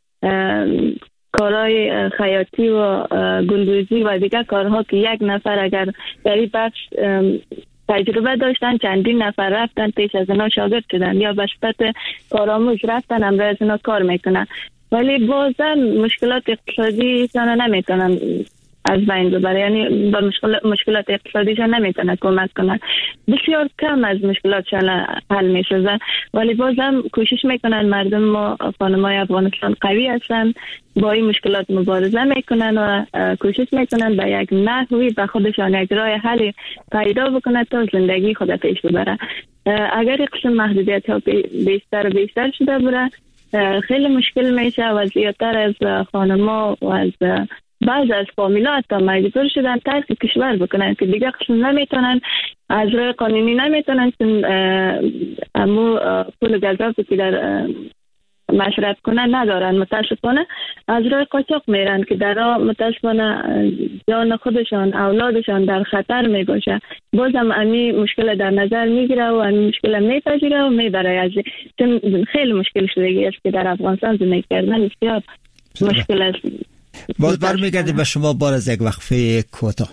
کارهای خیاطی و گلدوزی و دیگر کارها که یک نفر اگر در این بخش تجربه داشتن، چندین نفر رفتن پیش از اینا شاگرد شدن یا به صورت کارآموز رفتن امروز از اینا کار میکنن، ولی بازم مشکلات اقتصادی شان نمیتونن از بین ببره، یعنی با مشکلات اقتصادیشان نمیتونن کمک کنن. بسیار کم از مشکلاتشان حل میشه، ولی بازم کوشش میکنن. مردم ما خانمای افغانستان قوی هستن، با این مشکلات مبارزه میکنن و کوشش میکنن به یک نحوی به خودشان یک راه حل پیدا بکنن تا زندگی خود پیش ببره. اگر این قسم محدودیت ها بیشتر و بیشتر شده بره خیلی مشکل میشه و زیادتر از خانما و از بعض از فامیلا حتی مجبور شدن ترک کشور بکنن که دیگه قسم نمیتونن، از راه قانونی نمیتونن امو پول گذافی که در مصرف کنن ندارن. متاسفانه از راه قاچاق میرن که در راه متاسفانه جان خودشان، اولادشان در خطر میباشه. بازم امی مشکل در نظر میگیره و امی مشکل میپذیره و میبره. از خیلی مشکل شدگی است که در افغانستان زندگی کردن بسیار مشکل است. باز برمیگردیم به شما بار از یک وقفه کوتاه.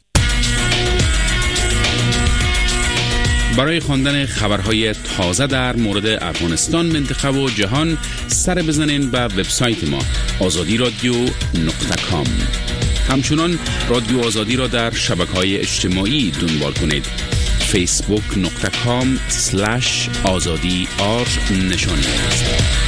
برای خواندن خبرهای تازه در مورد افغانستان، منطقه و جهان سر بزنین به وبسایت ما آزادی رادیو نقطه کام. همچنان رادیو آزادی را در شبکه‌های اجتماعی دنبال کنید. فیسبوک نقطه کام سلش آزادی آر نشانی است.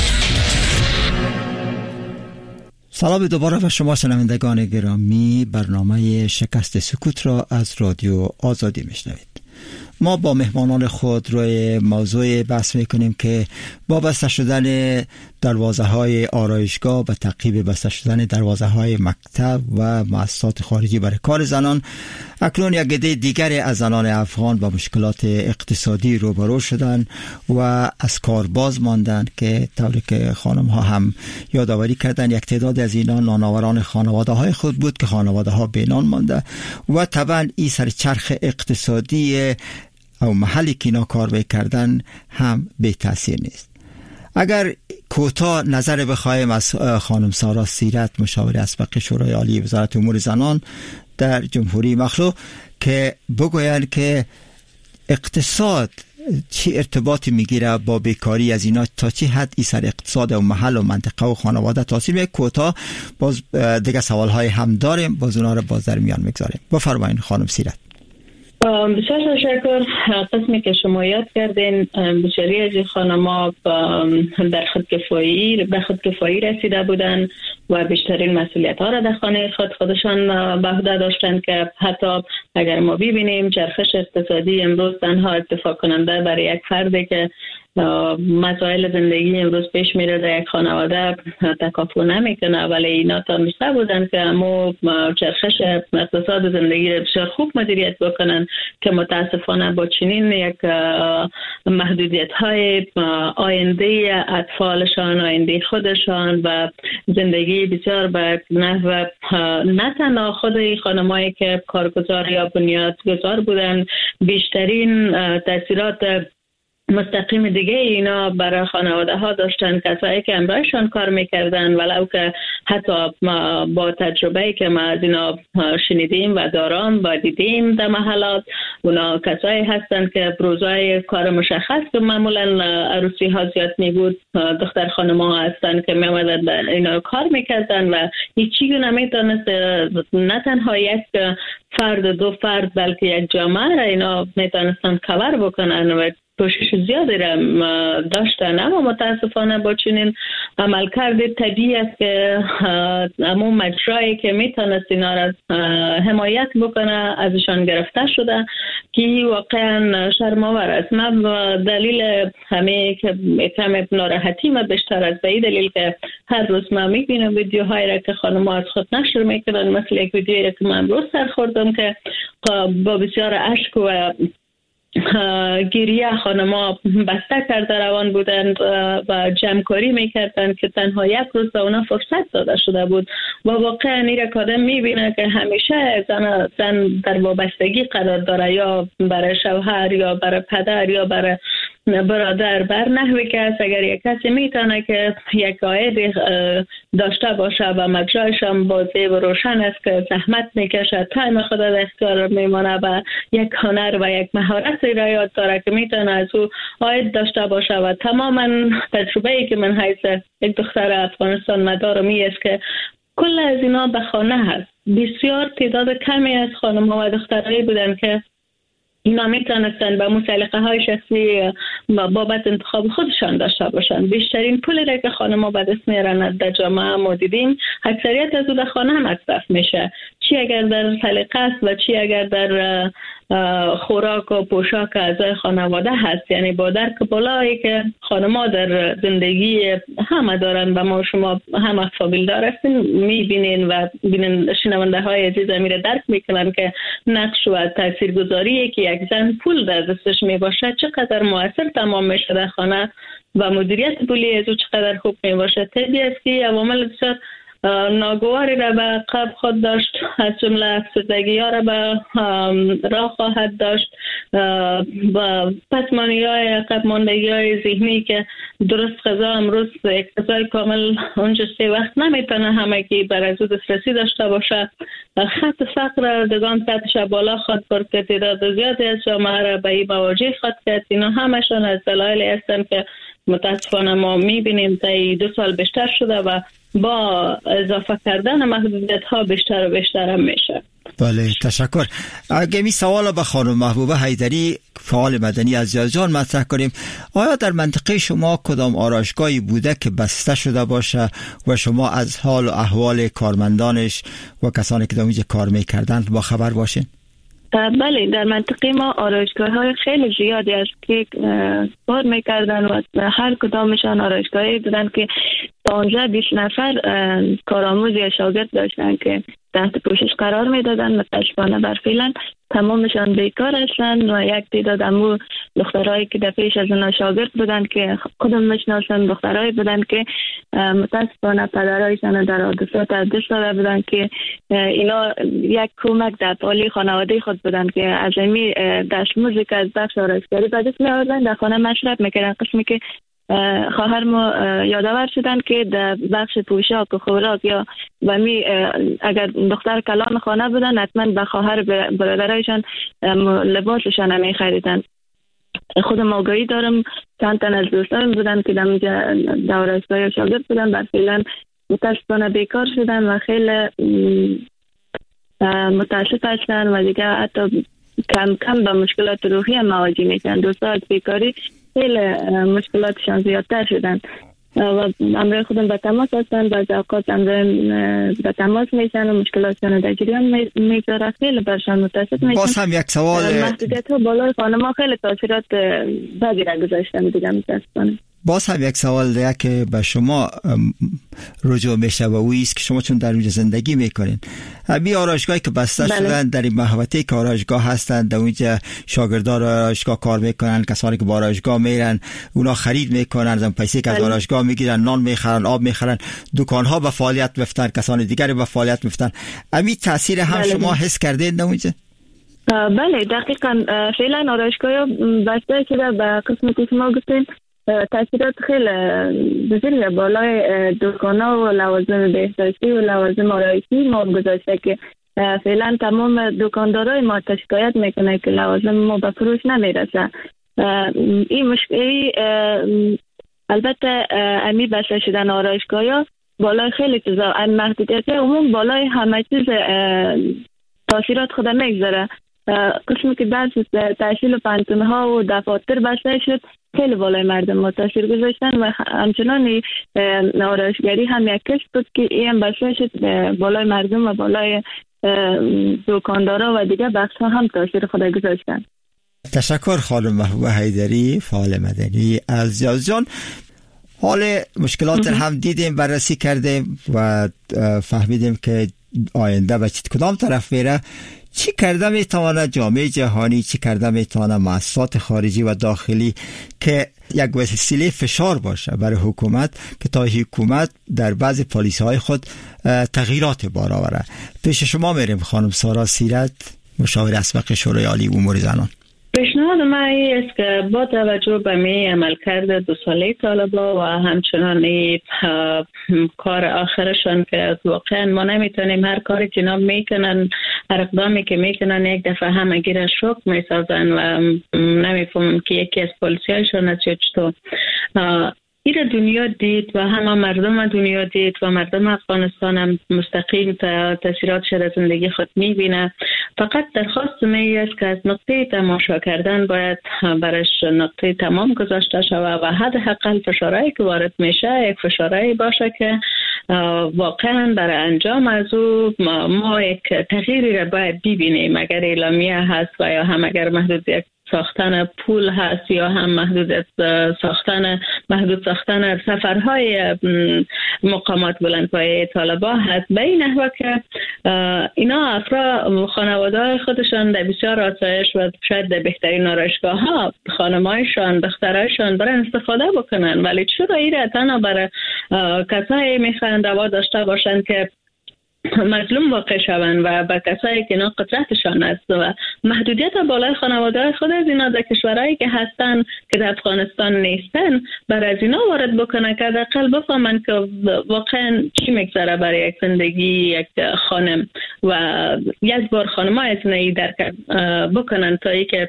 سلام دوباره و شما شنوندگان گرامی، برنامه شکست سکوت را از رادیو آزادی میشنوید. ما با مهمانان خود روی موضوع بحث میکنیم که با بسته شدن دروازه های آرایشگاه و تعقیب بسته شدن دروازه های مکتب و مؤسسات خارجی برای کار زنان، اکنون یک عده دیگر از زنان افغان با مشکلات اقتصادی روبرو شدند و از کار باز ماندند که طوری که خانم ها هم یادآوری کردن یک تعداد از اینا نانآوران خانواده های خود بود که خانواده ها بینان مانده و طبعا این سرچرخ اقتصادی او محلی که اینا کار میکردن هم بی تأثیر نیست. اگر کوتاه نظر بخوایم از خانم سارا سیرت، مشاور اسبق شورای عالی وزارت امور زنان در جمهوری مخلوع، که بگویند که اقتصاد چی ارتباطی میگیره با بیکاری از اینا، تا چی حد ای سر اقتصاد و محل و منطقه و خانواده تاثیر میگه. کوتاه باز دیگه سوال های هم داریم، باز اونا رو باز در میان میگذاریم. بفرمایید خانم سیرت. بسیار تشکر. قسمی که شما یاد کردین، بسیاری از خانم‌ها در خودکفایی به خودکفایی رسیده بودن و بیشترین مسئولیت ها را در خانه خود خودشان به عهده داشتن که حتی اگر ما ببینیم چرخش اقتصادی امروز تنها اتفاق کننده برای یک فردی که مسائل زندگی امروز پیش میره در یک خانواده تکافو نمیکنه، ولی اینا تانسته بودن که امو چرخش اقتصاد زندگی را بسیار خوب مدیریت بکنن که متاسفانه با چنین یک محدودیت های آینده اطفالشان، آینده خودشان و زندگی بسیار به نحو نه تنها خود خانمایی که کارگزار یا بنیادگذار بودن، بیشترین تاثیرات مستقیم دیگه اینا برای خانواده ها داشتن، کسایی که امرایشان کار میکردن، ولو که حتی با تجربه‌ای که ما از اینا شنیدیم و دارم و دیدیم در محلات، اونا کسایی هستن که روزای کار مشخص که معمولا عروسی ها زیاد میبود، دختر خانم ها هستن که میامدن اینا کار میکردن و هیچی نمیتونست نه تنها یک فرد دو فرد بلکه یک جامعه را اینا میتونستن کور بکنن و پوشش زیادی را داشتن، اما متاسفانه با چنین عملکرد طبیعی است که همون مجرایی که میتونست اینا را حمایت بکنه ازشان گرفته شده که واقعا شرم‌آور است. من دلیل همه که کم ناراحتی ما بیشتر از به این دلیل که هر روز ما میبینم ویدیوهایی را که خانم‌ها از خود نشر میکنن، مثل یک ویدیویی که من امروز سر خوردم که با بسیار اشک و گریه خانم‌ها بسته کرده روان بودند و جمعکاری میکردند که تنها یک روز به اونا فرصت داده شده بود و واقعا این را آدم میبینه که همیشه زن, زن در وابستگی قرار داره، یا برای شوهر یا برای پدر یا برای برادر، بر نحوی که است اگر یک کسی میتونه که یک عاید داشته باشه و مجرایش هم واضح و روشن است که زحمت میکشه، تایم خود در اختیار میمانه و یک هنر و یک مهارت را یاد داره که میتونه از او عاید داشته باشه و تماما تجربه ای که من حیث یک دختر افغانستان مدارم می است که کل از اینا به خانه هست. بسیار تعداد کمی از خانم ها و دخترایی بودن که اینا میتونستن به مسلقه های شخصی بابت انتخاب خودشان داشته باشن. بیشترین پولی را که خانم ها به دست میارن در جامعه ما دیدیم اکثریت از او در خانه هم مصرف میشه، چی اگر در سلیقه است و چی اگر در خوراک و پوشاک اعضای خانواده هست. یعنی با درک بالایی که خانم‌ها در زندگی همه دارن و ما شما هم فامیلدار هستین میبینین و بینن شنونده های عزیز میره درک میکنن که نقش و تاثیرگذاری که یک زن پول در دستش میباشه چقدر مؤثر تمام میشه در خانه و مدیریت پولی از او چقدر خوب میباشه. طبیعی است که عوامل بسیار ناگواری را به قبل خود داشت، از جمله افسردگی ها را به راه خواهد داشت و پسمانی های عقب ماندگی های ذهنی که درست غذا امروز یک غذای کامل اونجا سه وقت نمیتونه همه که بر از او دسترسی داشته باشه. خط فقر دگان سطحش بالا خواهد برد که تعداد زیادی از جامعه را به این مواجه خواهد کرد. اینا همشان از دلایلی هستند که متاسفانه ما میبینیم تا دو سال بیشتر شده و با اضافه کردن محدودیت ها بیشتر و بیشتر هم میشه. بله، تشکر. اگه می سوال به خانم محبوبه حیدری فعال مدنی از یزدان مطرح کنیم، آیا در منطقه شما کدام آرایشگاهی بوده که بسته شده باشه و شما از حال و احوال کارمندانش و کسانی که در اونجا کار میکردند با خبر باشین؟ بله، در منطقه ما آرایشگاه های خیلی زیادی است که کار میکردن و هر کدامشان آرایشگاهی بودن که پانزده بیست نفر کارآموز یا شاگرد داشتن که تحت پوشش قرار میدادن. متاسفانه برفعلا تمامشان بیکار هستند و یک تعداد امو دخترایی که در پیش از اونا شاگرد بودن که خودم میشناسم، دخترایی بودن که متاسفانه پدرایشان در حادثات از دست داده بودن که اینا یک کمک در پالی خانواده خود بودن که از امی دستمزدی که از بخش آرایشگری به دست می آوردن در خانه مشرب میکردن. قسمی که خواهر ما یادآور شدن که در بخش پوشاک و خوراک یا و می اگر دختر کلان خانه بودن حتما به خواهر برادرایشان لباسشان هم می خریدن. خودم آگاهی دارم چند تن از دوستان بودن که در دوره‌های شاگرد بودن، برفعلا متاسفانه بیکار شدن و خیلی متاسف هستن و دیگه حتی کم کم به مشکلات روحی هم مواجه میشن. دوستا از بیکاری خیلی مشکلاتشان زیادتر شدن و امروی خودم به تماس هستن، بعضی اوقات امروی به تماس میشن و مشکلاتشان در جریان میگذاره. خیلی برشان متاسف میشن. باز هم یک سوال، محدودیت ها بالای خانم‌ها خیلی تاثیرات بدی را گذاشتن دیگه متاسفانه. باز هم یک سوال دیگه که به شما رجوع میشه و اویی است که شما چون در اونجا زندگی میکنین، همین آرایشگاهی که بسته بله. شدن در این محوطه که آرایشگاه هستند، در اونجا شاگردان آرایشگاه کار میکنن، کسانی که با آرایشگاه میرن اونا خرید میکنن، از پیسه که از آرایشگاه میگیرن نان میخرن، آب میخرن، دکانها به فعالیت میفتن، کسان دیگری به فعالیت میفتن. همین تاثیر هم بله. شما حس کردین در اونجا؟ بله دقیقاً. فعلا آرایشگاه بسته شده به قسمتی که ما گفتیم. تاثیرات خیلی بزرگ بالای دکانا و لوازم بهداشتی و لوازم آرایشی ما گذاشته که فعلا تمام دکاندارای ما شکایت میکنه که لوازم ما به فروش نمیرسه. این مشکلی البته امی بسته شدن آرایشگاه بالای خیلی چیزا محدودیت عموم بالای همه چیز تاثیرات خود میگذاره. قسمی که درس تحصیل پانتون ها و دفاتر بسته شد خیلی بالای مردم ما تاثیر گذاشتن و همچنان آرایشگری هم یک کشف بود که این بسته شد بالای مردم و بالای دکاندارا و دیگه بخش ها هم تاثیر خود گذاشتن. تشکر خانم محبوبه حیدری، فعال مدنی از جازجان. حال مشکلات هم دیدیم، بررسی کردیم و فهمیدیم که آینده به کدام طرف میره. چی کرده میتواند جامعه جهانی، چی کرده میتواند مؤسسات خارجی و داخلی که یک وسیله فشار باشه برای حکومت که تا حکومت در بعضی پالیسی های خود تغییرات بار آوره. پیش شما میریم خانم سارا سیرت، مشاور اسبق شورای عالی امور زنان. پیشنهاد من این است که با توجه به می عملکرد دو ساله طالبا و همچنان کار آخرشان که واقعا ما نمیتونیم هر کاری که اینا میکنن، هر اقدامی که میکنن یک دفعه همه گیر شوک میسازن و نمیفهمم که یکی از پالیسی‌هایشان است یا چطور. ایره دنیا دید و همه مردم دنیا دید و مردم افغانستان هم مستقیم تاثیراتش در زندگی خود میبینه. فقط درخواست می است که از نقطه تماشا کردن باید برش نقطه تمام گذاشته شود و حداقل فشارهایی که وارد میشه یک فشارهایی باشه که واقعا برای انجام از او ما یک تغییری را باید ببینیم. اگر اعلامیه هست و یا هم اگر محدودیت ساختن پول هست یا هم محدودیت ساختن محدود ساختن سفرهای مقامات بلندپایه طالبا هست، به این نحوه که اینا افراد خانواده خودشان در بسیار آسایش و شاید در بهترین آرایشگاه ها خانمایشان دخترایشان برای استفاده بکنن. ولی چرا ایره تنها برای کسایی میخوان روا داشته باشند که مظلوم واقع شوند و به کسایی که اینا قدرتشان است و محدودیت بالای خانواده خود از اینا در کشورهایی که هستن که در افغانستان نیستن برای از اینا وارد بکنه که حداقل بفهمن که واقعا چی میگذره برای یک زندگی یک خانم و یک بار خانم‌ها از اینایی درک بکنن تا ای که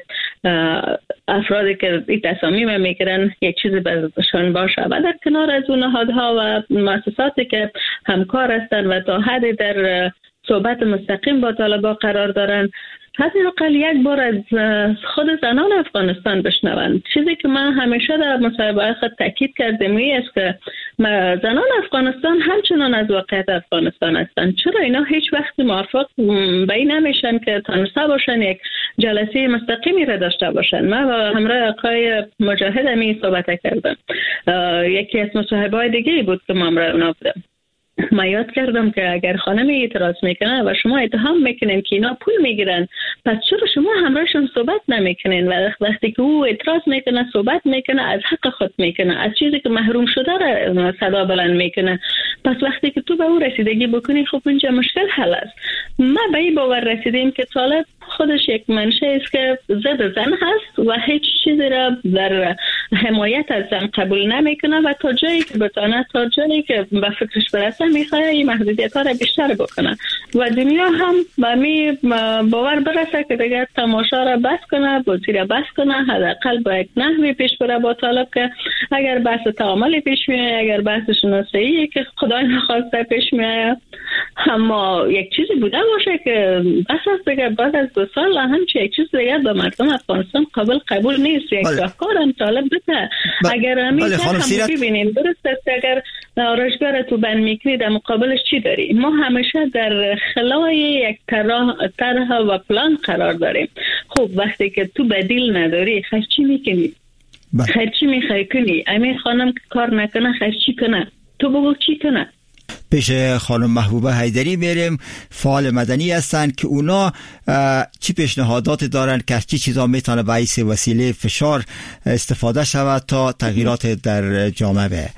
افرادی که این تصامیم میگیرن یک چیزی برشان باشه. و در کنار از اون نهادها و مؤسساتی که همکار هستن و تا حدی در صحبت مستقیم با طالبا قرار دارن، حداقل یک بار از خود زنان افغانستان بشنوند. چیزی که من همیشه در مصاحبه‌های خود تاکید کردم این است که زنان افغانستان همچنان از واقعیت افغانستان هستند. چرا اینا هیچ وقت موافق به این نمیشن که تونسته باشن یک جلسه مستقیمی را داشته باشن؟ من با همراه آقای مجاهد می صحبت کردم. یکی از مصاحبه‌های دیگه بود که ما همراه اونا بودم. من یاد کردم که اگر خانمی اعتراض میکنه و شما اتهام میکنین که اینا پول میگیرن، پس چرا شما همراهشون صحبت نمیکنین؟ و وقتی که او اعتراض میکنه صحبت میکنه از حق خود میکنه، از چیزی که محروم شده را صدا بلند میکنه، پس وقتی که تو به او رسیدگی بکنی خب اینجا مشکل حل است. ما به این باور رسیدیم که طالب خودش یک منشه است که ضد زن هست و هیچ چیزی را در حمایت از زن قبول نمیکنه و تا جایی که بتونه، تا جایی که به فکرش برسه میخواد این محدودیت ها را بیشتر بکنه و دنیا هم به می باور برسه که دیگه تماشا را بس کنه، بازی را بس کنه، حداقل با یک نحوی پیش بره با طالب که اگر بحث تعاملی پیش میاد، اگر بحث شناسایی که خدای نخواسته پیش میاد، اما یک چیزی بوده باشه که بس است دیگه بعد از دو سال هم چه یک چیز دیگه به مردم افغانستان قابل قبول نیست. یک راهکارم طالب بده. اگر همین هم ببینیم درست است، اگر آرایشگاه تو بند میکنی در مقابلش چی داری؟ ما همیشه در خلای یک طرح و پلان قرار داریم. خب وقتی که تو بدیل نداری خرچی میکنی؟ خرچی میخوای کنی؟ امین خانم کار نکنه خرچی کنه؟ تو بگو چی کنه؟ پیش خانم محبوبه حیدری میریم، فعال مدنی هستند که اونا چی پیشنهادات دارن که چی چیزا میتونه باعث وسیله فشار استفاده شود تا تغییرات در جامعه به؟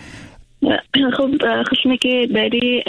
خب خوشمه که داری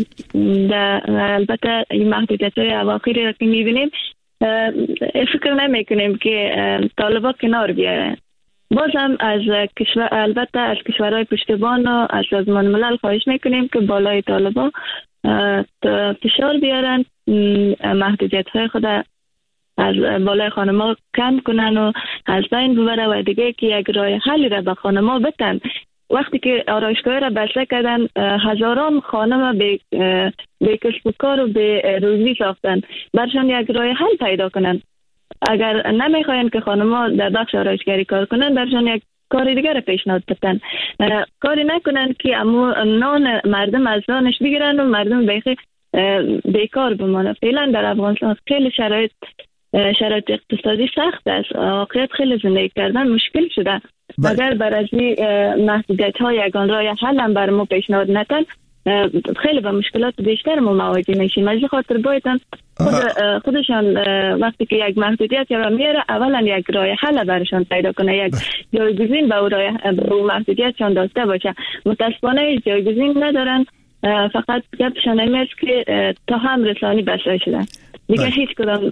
البته این محدودیت های اواخری را که میبینیم فکر نمی کنیم که طالبا کنار بیارن. بازم از کشور، البته از کشورهای پشتیبان و از سازمان ملل خواهش میکنیم که بالای طالبا فشار بیارن، محدودیت های خود از بالای خانما کم کنن و از بین ببره و دیگه که یک راه حلی را به خانما بتن. وقتی که آرایشگاه را بسته کردن، هزاران خانم به به کسب و کار و به روزی ساختن، برشان یک راه حل پیدا کنن. اگر نمیخواین که خانم‌ها در بخش آرایشگری کار کنن، درشان یک کار دیگر پیشنهاد بدن. کاری نکنن که امو نان مردم از دانش بگیرن و مردم بیخی بیکار بمانه. فعلا در افغانستان خیلی شرایط شرایط اقتصادی سخت است. واقعیت خیلی زندگی کردن مشکل شده. اگر بر از محدودیت های یگان راه حل هم بر ما پیشنهاد نتن، خیلی با مشکلات بیشتر ما مواجه میشیم. از خاطر باید خود خودشان وقتی که یک محدودیت را میاره، اولا یک راه حل برشان پیدا کنه، یک جایگزین به اون محدودیتشان داشته باشه. متاسفانه جایگزین ندارن، فقط گپشان این است که تا هم رسانی بسته شدن، دیگه هیچ کدام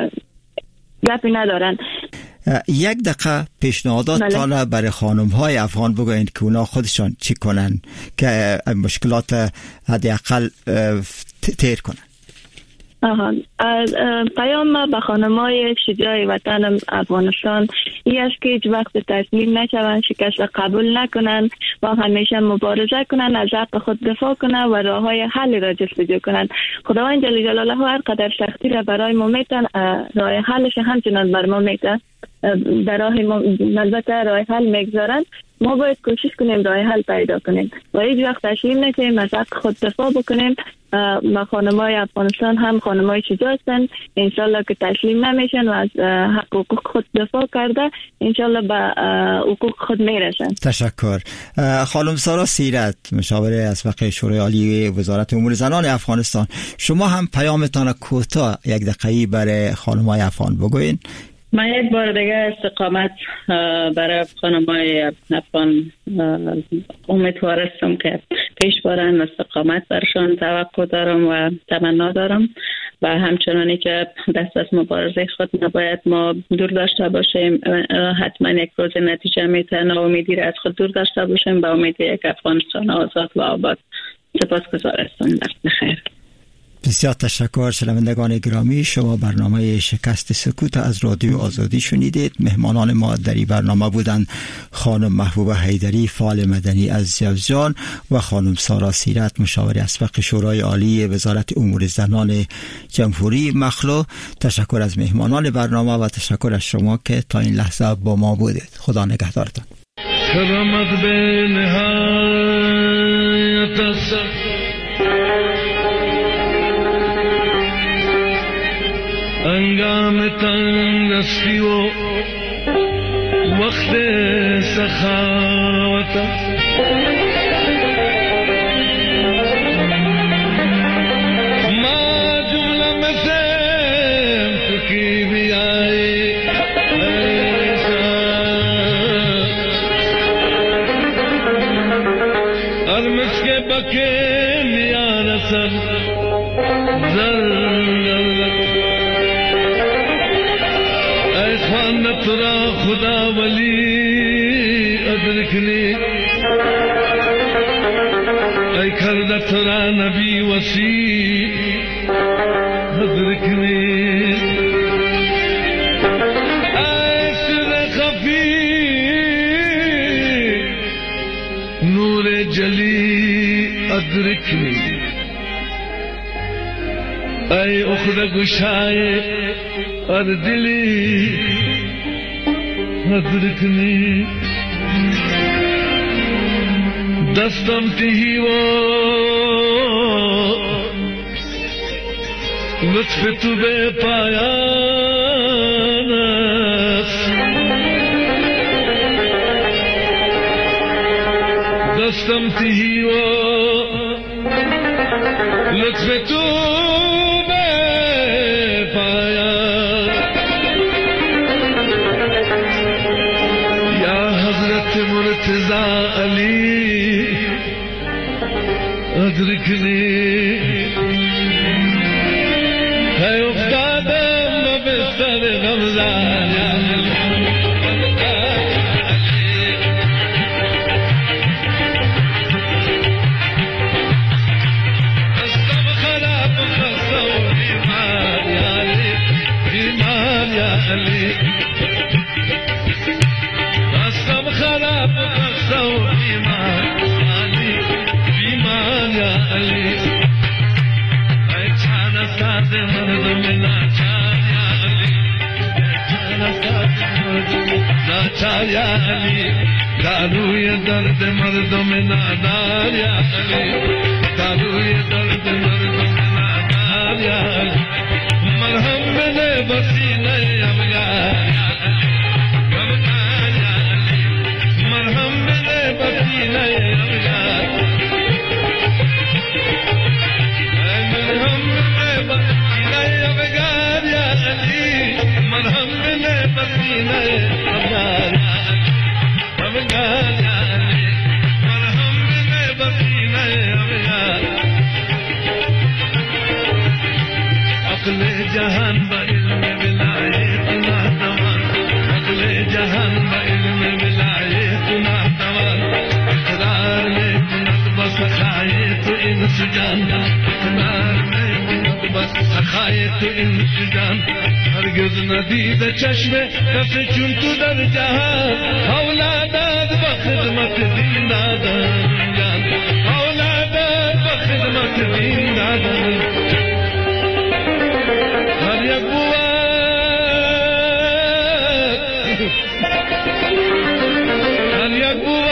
گپی ندارن. یک دقیقه پیشنهادات تالا برای خانم های افغان بگوین که اونا خودشان چی کنن که مشکلات حداقل تیر کنن. آها، پیام به خانم‌های شجاع وطن افغانستان این است که هیچ وقت تسلیم نشوند، شکست قبول نکنند و همیشه مبارزه کنند، از حق خود دفاع کنند و راه‌های حل را جستجو کنند. خداوند جل جلاله هر قدر سختی را برای ما میتن، راه حلش همچنان بر ما میتن، در راه ما البته راه حل میگذارند. ما باید کوشش کنیم راه حل پیدا کنیم و هیچ وقت تسلیم نشیم، از حق خود دفاع بکنیم. ما خانم‌های افغانستان هم خانم‌های شجاع هستند، انشالله که تسلیم نمیشن و از حق حقوق خود دفاع کرده انشالله به حقوق خود میرسن. تشکر. خانم سارا سیرت، مشاور اسبق شورای عالی وزارت امور زنان افغانستان، شما هم پیامتان کوتاه یک دقیقه‌ای برای خانم‌های افغان بگوین. من یک بار دیگه استقامت برای خانم‌های افغان امیدوار هستم که پیش برن، استقامت برشان توقع دارم و تمنا دارم و همچنانی که دست از مبارزه خود نباید ما دور داشته باشیم. حتما یک روز نتیجه میتونه و امیدی را از خود دور داشته باشیم به امید یک افغانستان آزاد و آباد. سپاسگزار هستم. دست بخیر. بسیار تشکر. شنوندگان گرامی، شما برنامه شکست سکوت از رادیو آزادی شنیدید. مهمانان ما در این برنامه بودند خانم محبوبه حیدری، فعال مدنی از جوزجان، و خانم سارا سیرت، مشاور اسبق شورای عالی وزارت امور زنان جمهوری مخلو. تشکر از مهمانان برنامه و تشکر از شما که تا این لحظه با ما بودید. خدا نگهدارتان. کرامت به نهایت انگام تنگستی و وقت سخاوت ما جمله مثل تکی بیائی ارمس کے بکے میا رسل زر ترا خدا ولی ادرکنی ای کرد ترا نبی وسی ادرکنی ای سر خفی نور جلی ادرکنی ای اخر گشای اردلی ادرکنی دستم تهی و لطف تو بے پایان است دستم تهی و لطف تو بے پایان مرتضی علی ادرکنی ہے افتادم بستر غمزان استم خراب خستو ایمان یا علی ایمان یا علی خراب خستو ایمان علی ایمان یا علی ای چانا ساز مردم ناچار یا علی لاچار یا علی داروی درد مردم نادار یا علی داروی درد مردم نادار یا علی مرهم بده بسینه افغان یا علی افغان یا علی مرهم بده بسینه افغان مرهم بده بسینه افغان یا علی مرهم بده بسینه افغان یا علی افغان یا علی مرهم بده بسینه افغان عقل جهان با علم ولایت ناتوان عقل جهان با علم ولایت ناتوان اقرار میں کند بس خایت انسجان اقرار میں کند بس خایت انسجان هرگز ندید چشم کس چون تو در جهان اولادات بخدمت دین دادن جان اولادات بخدمت دین دادن هر یک بود هر یک بود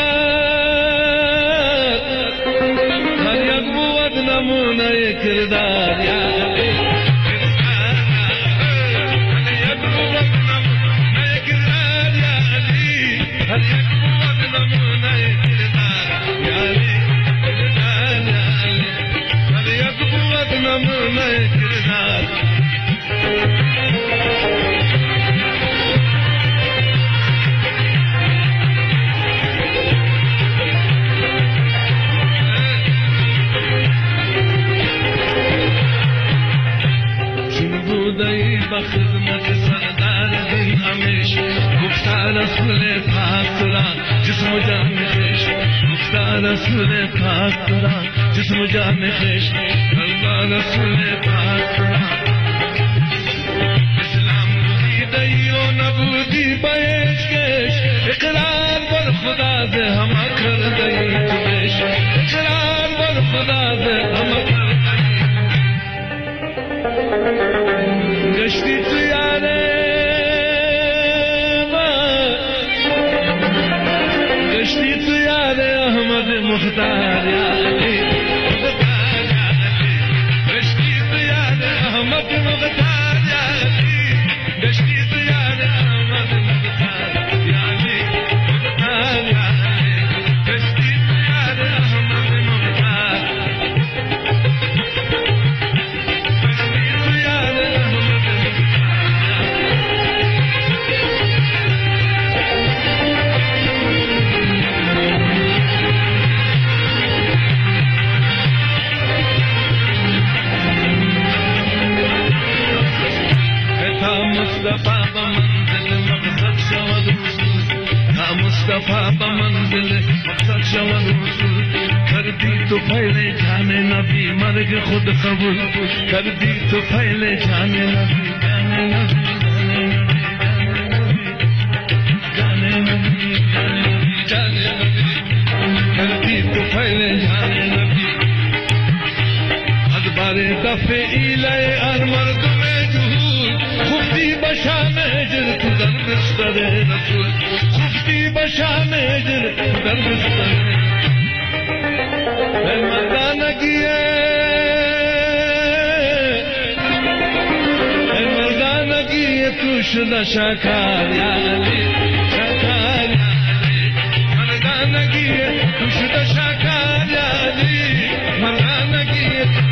هر یک بود نمونه کردار یا علی هر یک بود نمونه کردار یا علی هر یک بود نمونه کردار یا علی کردار یا علی هر یک بود نمونه کردار بخدمت سردار دین همیش گفتار رسول پاک ترا جسم و جان خویش گفتار رسول پاک ترا جسم و جان خویش الله رسول پاک ترا اسلام بودی و نبودی بیش کش اقرار بر خدا دے ہم کر دئی تو بیش اقرار بر خدا دے ہم کر گشتی تو یاره گشتی تو یاره احمد مختار یا علی مختار یا علی گشتی تو یاره احمد مختار یا علی گشتی تو یاره احمد مختار یا علی مختار یا علی گشتی تو یاره احمد مختار گشتی تو یاره مصطفى بمنزل مقصد شود وصول تا مصطفى بمنزل مقصد شود وصول کردی تو پہلے جانے نبی مرگ خود قبول کردی تو پہلے جانے نبی جانے نبی جانے نبی جانے نبی کردی تو پہلے جانے نبی ادبار دفع ایلے ارمرد میں جہود خفتی بشام اجر تو در بستر رسول خفتی بشام اجر تو در بستر اے مردانگی اے مردانگی تو شدہ شاکار یا علی شاکار یا علی مردانگی تو شدہ شاکار یا علی مردانگی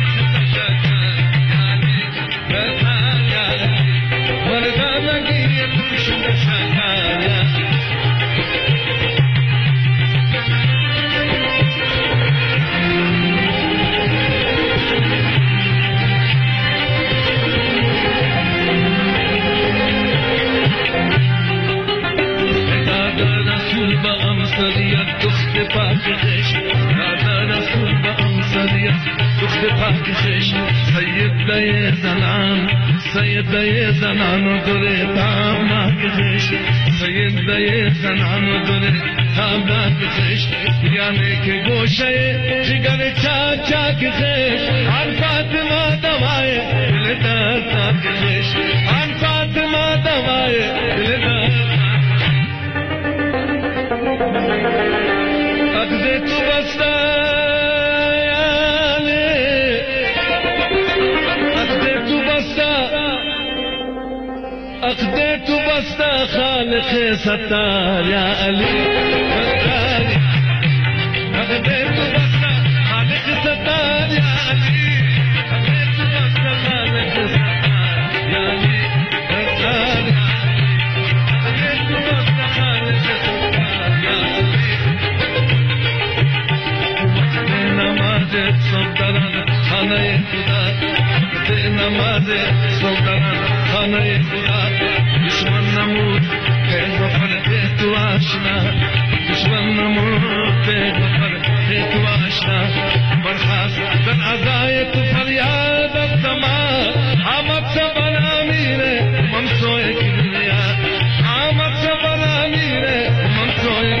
دخت پاک خش دادا رسول با امسالیت دخت پاک خش سید دای زنان سید دای زنان و دوره تامناک خش سید دای زنان و دوره تامناک خش یعنی که گوشه جگر چاک چاک خش آن فاطمه دوائے دل دردناک خش آن فاطمه دوائے دل دردناک عقد تو بسته خالق ستار یا علی ستار عقد تو بسته خالق ستار یا علی عقد تو بسته خالق ستار یا علی ستار عقد تو بسته خالق ستار یا علی نماز صبح دران خانه خدا نماز صبح دران خانه خدا دشمن نمود پیغ بفر تو آشنا دشمن نمود پیغ بفر تو آشنا برخاست در عزای تو فریاد سما آمد سبن امیر من سوی کبریا آمد سبن امیر من سوی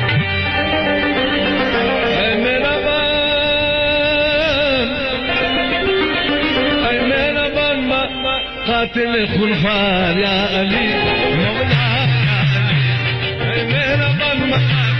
اے میرا بان اے میرا بان قاتل خلفار یا علی مولا یا علی اے میرا بان